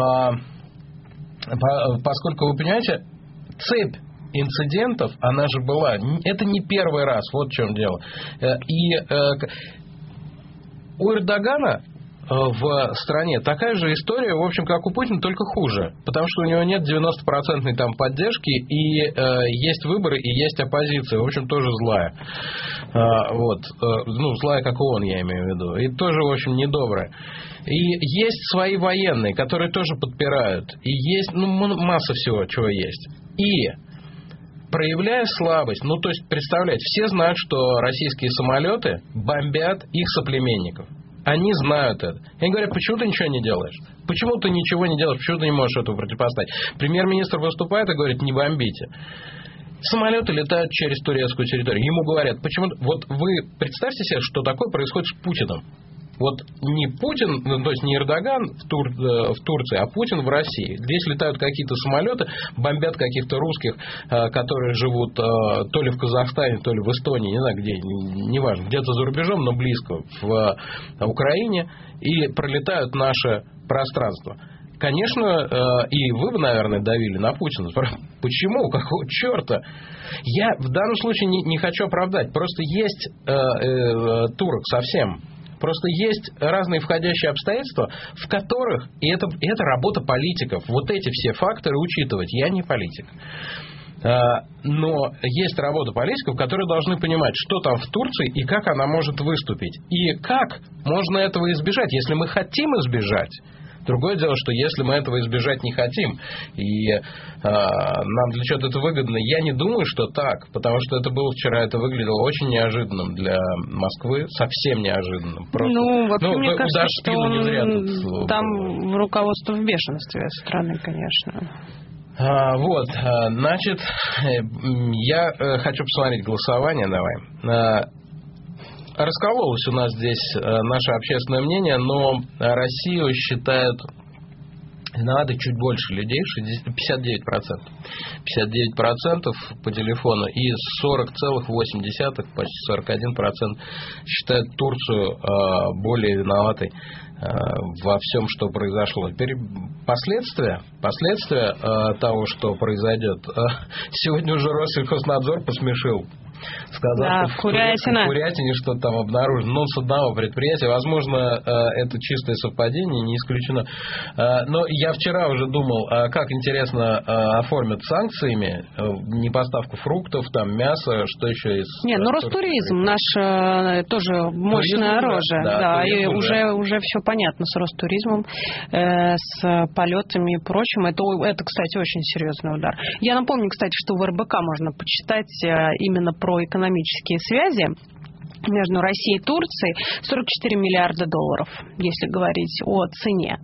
C: вы понимаете, цепь инцидентов, она же была, это не первый раз, вот в чем дело. И у Эрдогана в стране такая же история, в общем, как у Путина, только хуже. Потому что у него нет 90% там поддержки, и есть выборы, и есть оппозиция. В общем, тоже злая. Вот. Ну, злая, как он, я имею в виду. И тоже, в общем, недобрая. И есть свои военные, которые тоже подпирают. И есть, ну, масса всего, чего есть. И проявляя слабость, ну, то есть, представляете, все знают, что российские самолеты бомбят их соплеменников. Они знают это. И они говорят, почему ты ничего не делаешь? Почему ты ничего не делаешь? Почему ты не можешь этого противопоставить? Премьер-министр выступает и говорит, не бомбите. Самолеты летают через турецкую территорию. Ему говорят, почему... Вот вы представьте себе, что такое происходит с Путиным. Вот не Путин, то есть не Эрдоган в Турции, а Путин в России. Здесь летают какие-то самолеты, бомбят каких-то русских, которые живут то ли в Казахстане, то ли в Эстонии, не знаю где, неважно, где-то за рубежом, но близко в Украине, и пролетают наше пространство. Конечно, и вы бы, наверное, давили на Путина. Почему? Какого черта? Я в данном случае не хочу оправдать. Просто есть турок совсем. Просто есть разные входящие обстоятельства, в которых, и это работа политиков, вот эти все факторы учитывать. Я не политик. Но есть работа политиков, которые должны понимать, что там в Турции и как она может выступить. И как можно этого избежать, если мы хотим избежать. Другое дело, что если мы этого избежать не хотим, и нам для чего-то это выгодно, я не думаю, что так, потому что это было вчера, это выглядело очень неожиданным для Москвы, совсем неожиданным. Просто,
H: вообще, мне кажется, что он там в руководство в бешенстве страны, конечно.
C: Значит, я хочу посмотреть голосование, давай. Раскололось у нас здесь наше общественное мнение, но Россию считают виноваты чуть больше людей, 59%. 59% по телефону и 40,8%, почти 41% считают Турцию более виноватой во всем, что произошло. Теперь последствия того, что произойдет. Сегодня уже Россельхознадзор посмешил, сказав, что в Курятине что-то там обнаружено. Но с одного предприятия. Возможно, это чистое совпадение, не исключено. Но я вчера уже думал, как интересно оформят санкциями не поставку фруктов, там, мяса, что еще из...
H: Ростуризм наш тоже мощное оружие. Да, и уже все понятно с Ростуризмом, с полетами и прочим. Это, кстати, очень серьезный удар. Я напомню, кстати, что в РБК можно почитать именно про экономические связи между Россией и Турцией. 44 миллиарда долларов, если говорить о цене.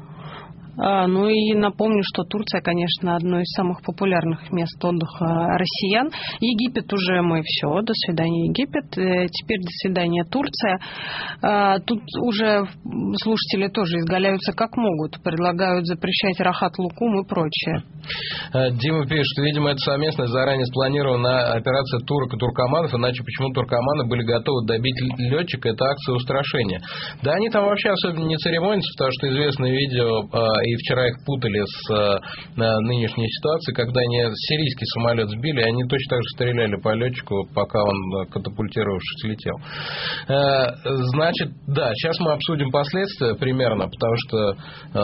H: И напомню, что Турция, конечно, одно из самых популярных мест отдыха россиян. Египет уже мы все, до свидания Египет, теперь до свидания Турция. Тут уже слушатели тоже изгаляются как могут, предлагают запрещать Рахат Лукум и прочее.
C: Дима пишет, видимо, это совместная, заранее спланированная операция турок и туркоманов, иначе почему туркоманы были готовы добить летчика, это акция устрашения. Да они там вообще особенно не церемонятся, потому что известное видео, и вчера их путали с нынешней ситуацией, когда они сирийский самолет сбили, и они точно так же стреляли по летчику, пока он, катапультировавшись, летел. Значит, да, сейчас мы обсудим последствия примерно, потому что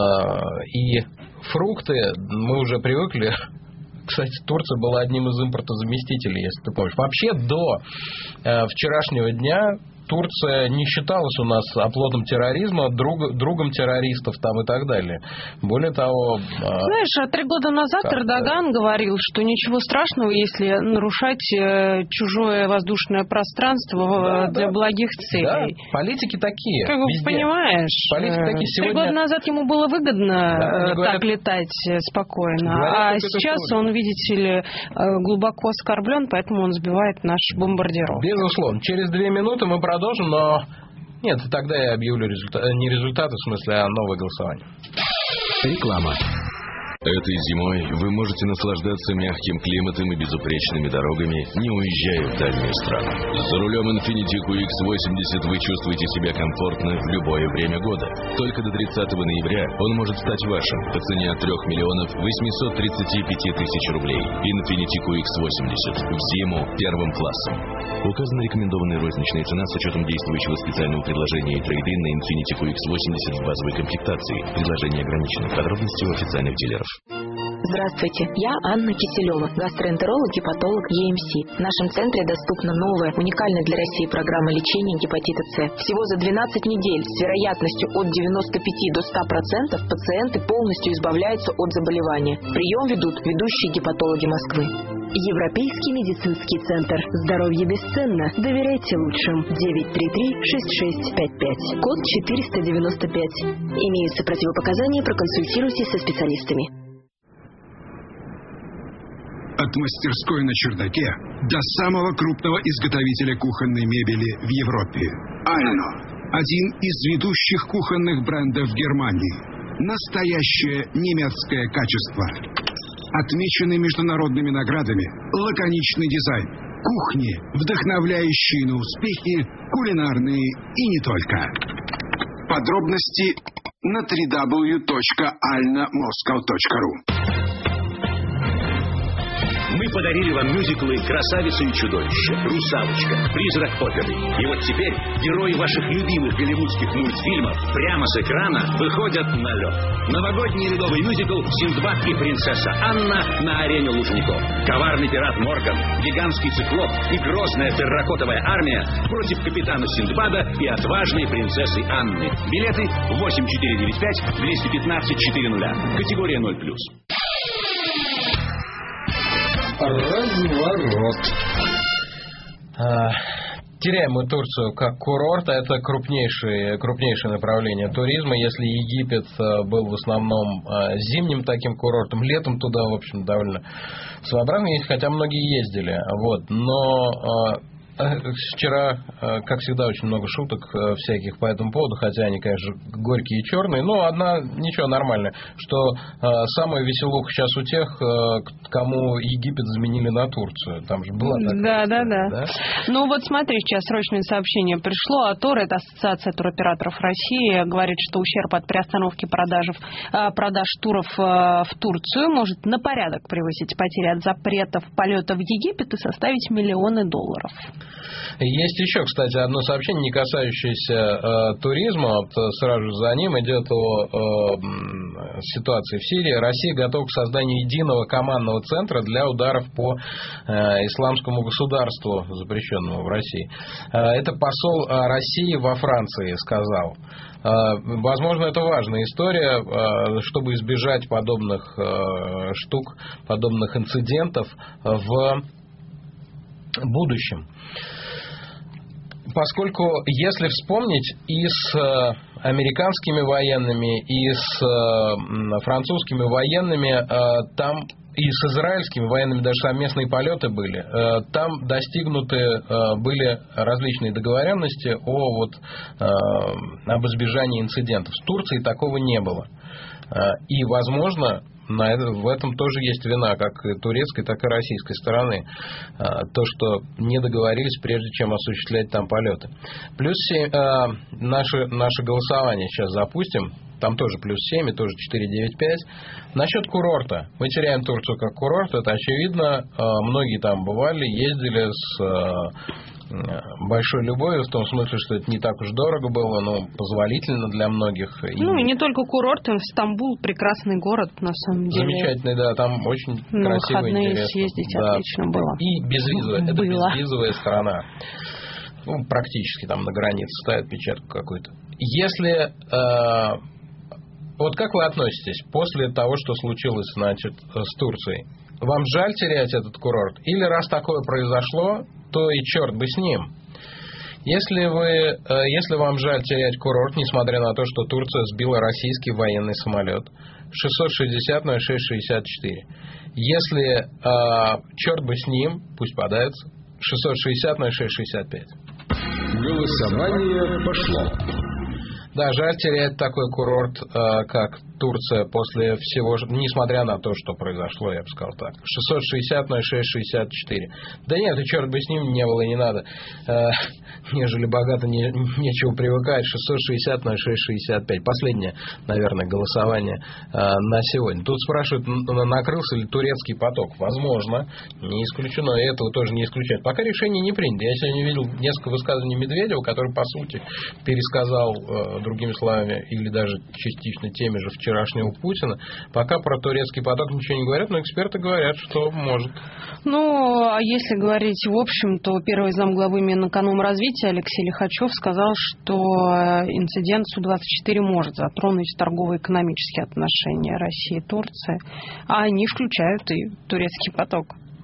C: и фрукты мы уже привыкли. Кстати, Турция была одним из импортозаместителей, если ты помнишь. Вообще до вчерашнего дня Турция не считалась у нас оплотом терроризма, другом террористов там и так далее. Более того...
H: Знаешь, 3 года назад Эрдоган говорил, что ничего страшного, если нарушать чужое воздушное пространство для благих целей.
C: Да, политики такие.
H: Как
C: везде.
H: Понимаешь,
C: политики такие. Сегодня...
H: 3 года назад ему было выгодно так летать спокойно. А сейчас он, видите ли, глубоко оскорблен, поэтому он сбивает наш бомбардировку.
C: Безусловно. Через 2 минуты мы продолжим, но нет, тогда я объявлю не результаты, в смысле, а новое голосование.
I: Реклама. Этой зимой вы можете наслаждаться мягким климатом и безупречными дорогами, не уезжая в дальние страны. За рулем Infiniti QX80 вы чувствуете себя комфортно в любое время года. Только до 30 ноября он может стать вашим по цене от 3 миллионов 835 тысяч рублей. Infiniti QX80 в зиму первым классом. Указана рекомендованная розничная цена с учетом действующего специального предложения и трейд-ин на Infiniti QX80 в базовой комплектации. Предложение ограничено. Подробности у официальных дилеров.
R: Здравствуйте, я Анна Киселева, гастроэнтеролог и патолог ЕМС. В нашем центре доступна новая, уникальная для России программа лечения гепатита С. Всего за 12 недель с вероятностью от 95 до 100% пациенты полностью избавляются от заболевания. Прием ведут ведущие гепатологи Москвы.
N: Европейский медицинский центр. Здоровье бесценно. Доверяйте лучшим. 933-6655. Код 495. Имеются противопоказания, проконсультируйтесь со специалистами.
V: От мастерской на чердаке до самого крупного изготовителя кухонной мебели в Европе. Ально. Один из ведущих кухонных брендов Германии. Настоящее немецкое качество. Отмеченный международными наградами, лаконичный дизайн, кухни, вдохновляющие на успехи, кулинарные и не только. Подробности на www.alnomoscow.ru.
S: Мы
F: подарили вам мюзиклы «Красавица и чудовище», «Русалочка», «Призрак оперы». И вот теперь герои ваших любимых голливудских мультфильмов прямо с экрана выходят на лед. Новогодний ледовый мюзикл «Синдбад и принцесса Анна» на арене Лужников. Коварный пират Морган, гигантский циклоп и грозная терракотовая армия против капитана Синдбада и отважной принцессы Анны. Билеты 8495-215-400. Категория 0+.
C: Разворот. Теряем мы Турцию как курорт. Это крупнейшее направление туризма. Если Египет был в основном зимним таким курортом, летом туда, в общем, довольно своеобразно есть, хотя многие ездили. Вот. Но вчера, как всегда, очень много шуток всяких по этому поводу, хотя они, конечно, горькие и черные, но одна, ничего, нормальная, что самая веселуха сейчас у тех, кому Египет заменили на Турцию. Там же была такая история, да?
H: Ну вот смотри, сейчас срочное сообщение пришло. АТОР, это Ассоциация туроператоров России, говорит, что ущерб от приостановки продаж туров в Турцию может на порядок превысить потери от запретов полета в Египет и составить миллионы долларов.
C: Есть еще, кстати, одно сообщение, не касающееся туризма. Вот сразу же за ним идет о ситуации в Сирии. Россия готова к созданию единого командного центра для ударов по исламскому государству, запрещенному в России. Это посол России во Франции сказал. Возможно, это важная история, чтобы избежать подобных штук, подобных инцидентов в будущем. Поскольку, если вспомнить, и с американскими военными, и с французскими военными, там и с израильскими военными даже совместные полеты были, там достигнуты были различные договоренности об избежании инцидентов. С Турцией такого не было. И, возможно, в этом тоже есть вина как и турецкой, так и российской стороны. То, что не договорились, прежде чем осуществлять там полеты. Плюс 7, наше голосование сейчас запустим. Там тоже плюс 7 и тоже 495. Насчет курорта. Мы теряем Турцию как курорт. Это очевидно. Многие там бывали, ездили с большой любовью, в том смысле, что это не так уж дорого было, но позволительно для многих.
H: Ну, и не только курорт, Стамбул прекрасный город, на самом деле.
C: Замечательный, да, там очень красиво и интересно.
H: Съездить отлично было.
C: И безвизовая, это безвизовая страна. Ну, практически там на границе ставят печатку какую-то. Если... Вот как вы относитесь после того, что случилось, значит, с Турцией? Вам жаль терять этот курорт? Или раз такое произошло, то и черт бы с ним. Если вам жаль терять курорт, несмотря на то, что Турция сбила российский военный самолет, 660-06-64. Если черт бы с ним, пусть подается, 660-06-65.
M: Голосование пошло.
C: Да, жаль терять такой курорт, как Турция, после всего, несмотря на то, что произошло, я бы сказал так. 660-06-64. Да нет, и черт бы с ним, не было и не надо. Нежели богато, нечего привыкать. 660-06-65. Последнее, наверное, голосование на сегодня. Тут спрашивают, накрылся ли турецкий поток. Возможно, не исключено, и этого тоже не исключает. Пока решение не принято. Я сегодня видел несколько высказываний Медведева, который, по сути, пересказал, другими словами, или даже частично теми же вчерашнего Путина. Пока про турецкий поток ничего не говорят, но эксперты говорят, что может.
H: Ну, а если говорить в общем, то первый замглавы Минэкономразвития Алексей Лихачев сказал, что инцидент Су-24 может затронуть торгово-экономические отношения России и Турции, а они включают и турецкий поток.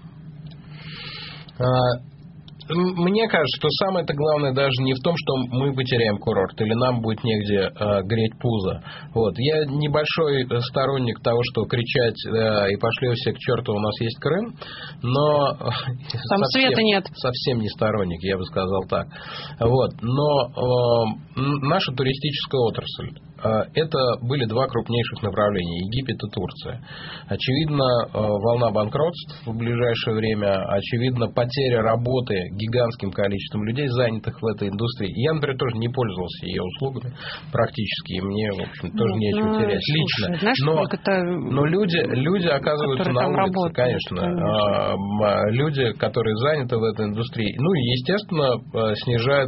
C: Мне кажется, что самое-то главное даже не в том, что мы потеряем курорт или нам будет негде греть пузо. Вот. Я небольшой сторонник того, что кричать и пошли все к черту, у нас есть Крым, но
H: там света нет.
C: Совсем не сторонник, я бы сказал так. Вот. Но наша туристическая отрасль это были два крупнейших направления – Египет и Турция. Очевидно, волна банкротств в ближайшее время, очевидно, потеря работы гигантским количеством людей, занятых в этой индустрии. Я, например, тоже не пользовался ее услугами практически, и мне, в общем, тоже нечего терять лично.
H: Знаешь,
C: но люди оказываются на улице, работают, конечно. Люди, которые заняты в этой индустрии. Ну и, естественно,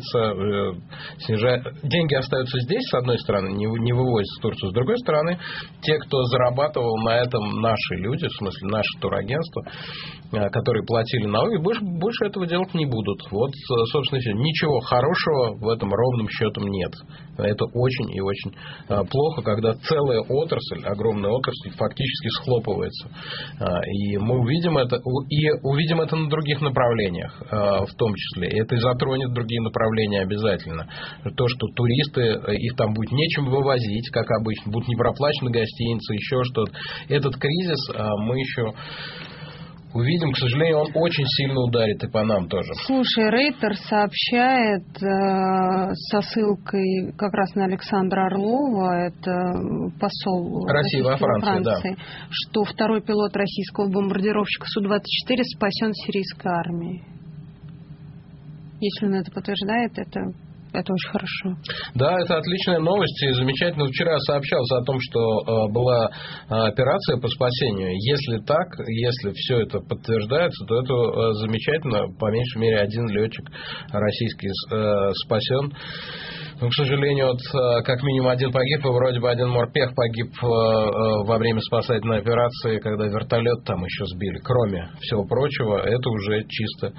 C: деньги остаются здесь, с одной стороны, не вывозятся в Турцию. С другой стороны, те, кто зарабатывал на этом, наши люди, в смысле наши турагентства, которые платили налоги, больше этого делать не будут. Вот, собственно, все. Ничего хорошего в этом ровным счетом нет. Это очень и очень плохо, когда целая отрасль, огромная отрасль, фактически схлопывается. И мы увидим это на других направлениях, в том числе. Это и затронет другие направления обязательно. То, что туристы, их там будет нечем вывозить, как обычно, будут не проплачены гостиницы, еще что-то. Этот кризис мы еще увидим, к сожалению, он очень сильно ударит и по нам тоже.
H: Слушай, Рейтер сообщает со ссылкой как раз на Александра Орлова, это посол
C: России во Франции, да,
H: что второй пилот российского бомбардировщика Су-24 спасен сирийской армией. Если он это подтверждает, это очень хорошо.
C: Да, это отличная новость и замечательно. Вчера сообщалось о том, что была операция по спасению. Если так, если все это подтверждается, то это замечательно. По меньшей мере, один летчик российский спасен. Но, к сожалению, как минимум один погиб, и вроде бы один морпех погиб во время спасательной операции, когда вертолет там еще сбили. Кроме всего прочего, это уже чисто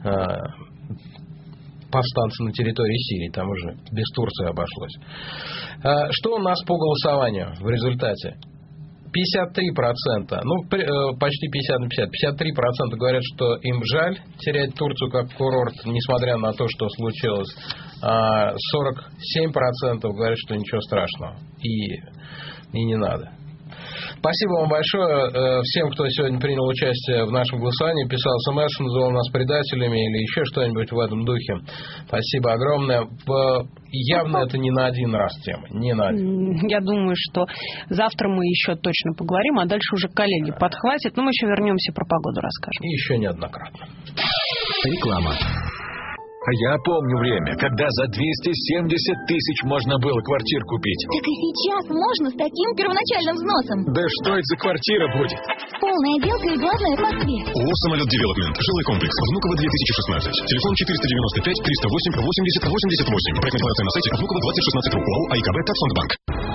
C: повстанцы на территории Сирии, там уже без Турции обошлось. Что у нас по голосованию в результате? 53%, почти 50 на 50, 53% говорят, что им жаль терять Турцию как курорт, несмотря на то, что случилось. 47% говорят, что ничего страшного и не надо. Спасибо вам большое всем, кто сегодня принял участие в нашем голосовании, писал СМС, называл нас предателями или еще что-нибудь в этом духе. Спасибо огромное. Явно это не на один раз тема. Не на один.
H: Я думаю, что завтра мы еще точно поговорим, а дальше уже коллеги подхватят. Но мы еще вернемся, про погоду расскажем.
C: И еще неоднократно.
U: Реклама.
W: Я помню время, когда за 270 тысяч можно было квартир купить.
L: Так и сейчас можно с таким первоначальным взносом.
W: Да что это за квартира будет?
L: Полная отделка и главное в Москве.
A: ООО «Самолет Девелопмент». Жилой комплекс. Внуково 2016. Телефон 495 308 80 88. Проектная информация на сайте Внуково 2016. ООО «АИКБ Татфондбанк».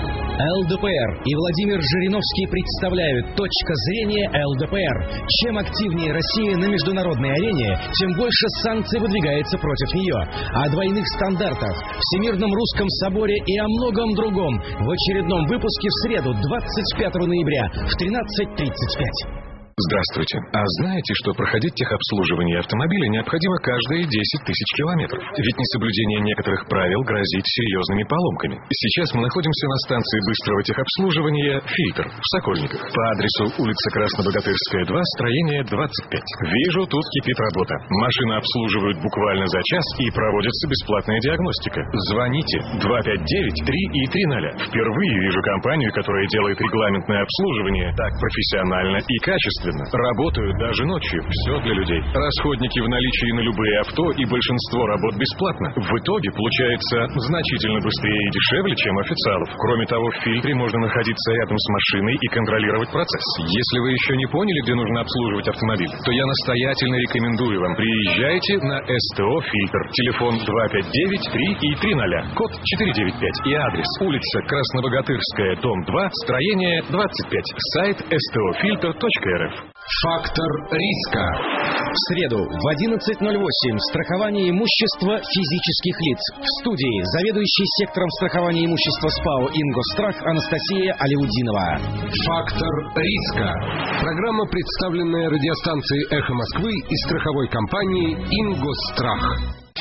B: ЛДПР и Владимир Жириновский представляют «Точка зрения ЛДПР». Чем активнее Россия на международной арене, тем больше санкций выдвигается против нее. О двойных стандартах, Всемирном русском соборе и о многом другом в очередном выпуске в среду, 25 ноября в 13:35.
A: Здравствуйте. А знаете, что проходить техобслуживание автомобиля необходимо каждые 10 тысяч километров? Ведь несоблюдение некоторых правил грозит серьезными поломками. Сейчас мы находимся на станции быстрого техобслуживания «Фильтр» в Сокольниках по адресу улица Красно-Богатырская, 2, строение 25. Вижу, тут кипит работа. Машины обслуживают буквально за час и проводится бесплатная диагностика. Звоните 259-3 и 30. Впервые вижу компанию, которая делает регламентное обслуживание так профессионально и качественно. Работают даже ночью. Все для людей. Расходники в наличии на любые авто и большинство работ бесплатно. В итоге получается значительно быстрее и дешевле, чем официалов. Кроме того, в фильтре можно находиться рядом с машиной и контролировать процесс. Если вы еще не поняли, где нужно обслуживать автомобиль, то я настоятельно рекомендую вам. Приезжайте на СТО «Фильтр». Телефон 259-3 и 30. Код 495. И адрес улица Красно-Богатырская, дом 2, строение 25. Сайт stofilter.rf.
V: Фактор риска.
B: В среду в 11:08 страхование имущества физических лиц. В студии заведующий сектором страхования имущества СПАО «Ингосстрах» Анастасия Алиудинова.
V: Фактор риска. Программа, представленная радиостанцией «Эхо Москвы» и страховой компанией «Ингосстрах».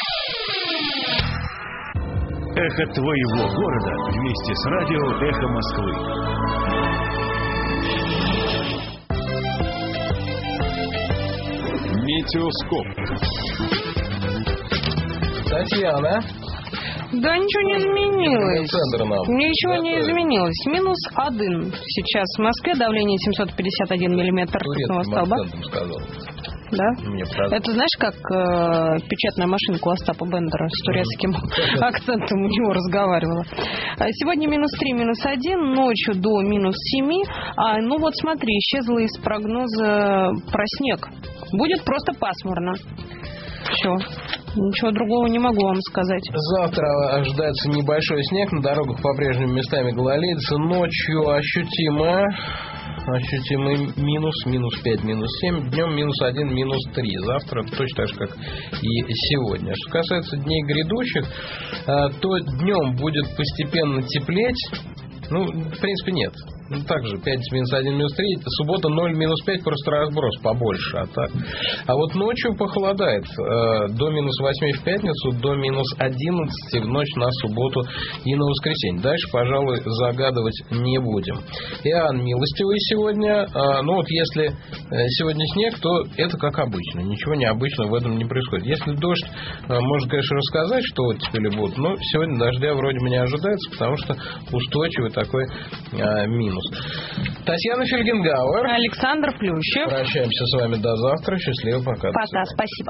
E: Эхо твоего города вместе с радио «Эхо Москвы».
A: Метеоскоп.
C: Татьяна.
H: Да ничего не изменилось.
C: Центр нам.
H: Ничего не изменилось. -1 сейчас в Москве, давление 751 миллиметр ртутного столба. Да? Это знаешь, как печатная машинка у Остапа Бендера с турецким акцентом у него разговаривала. Сегодня -3, -1, ночью до -7. Ну вот смотри, исчезла из прогноза про снег. Будет просто пасмурно. Все. Ничего другого не могу вам сказать.
C: Завтра ожидается небольшой снег. На дорогах по-прежнему местами гололедица. Ночью ощутимый минус, -5, -7. Днем -1, -3. Завтра точно так же, как и сегодня. Что касается дней грядущих, то днем будет постепенно теплеть. Ну, в принципе, нет. Также пятница -1, -3, суббота 0, -5, просто разброс побольше. А вот ночью похолодает. До -8 в пятницу, до -11 в ночь на субботу и на воскресенье. Дальше, пожалуй, загадывать не будем. Иоанн Милостивый сегодня. Ну вот если сегодня снег, то это как обычно. Ничего необычного в этом не происходит. Если дождь, можно, конечно, рассказать, что оттепели будут, но сегодня дождя вроде бы не ожидается, потому что устойчивый такой минус. Татьяна Фельгенгауэр,
H: Александр Плющев.
C: Прощаемся с вами до завтра. Счастливо, пока.
H: Пока, спасибо.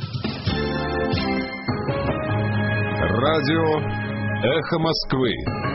P: Радио «Эхо Москвы».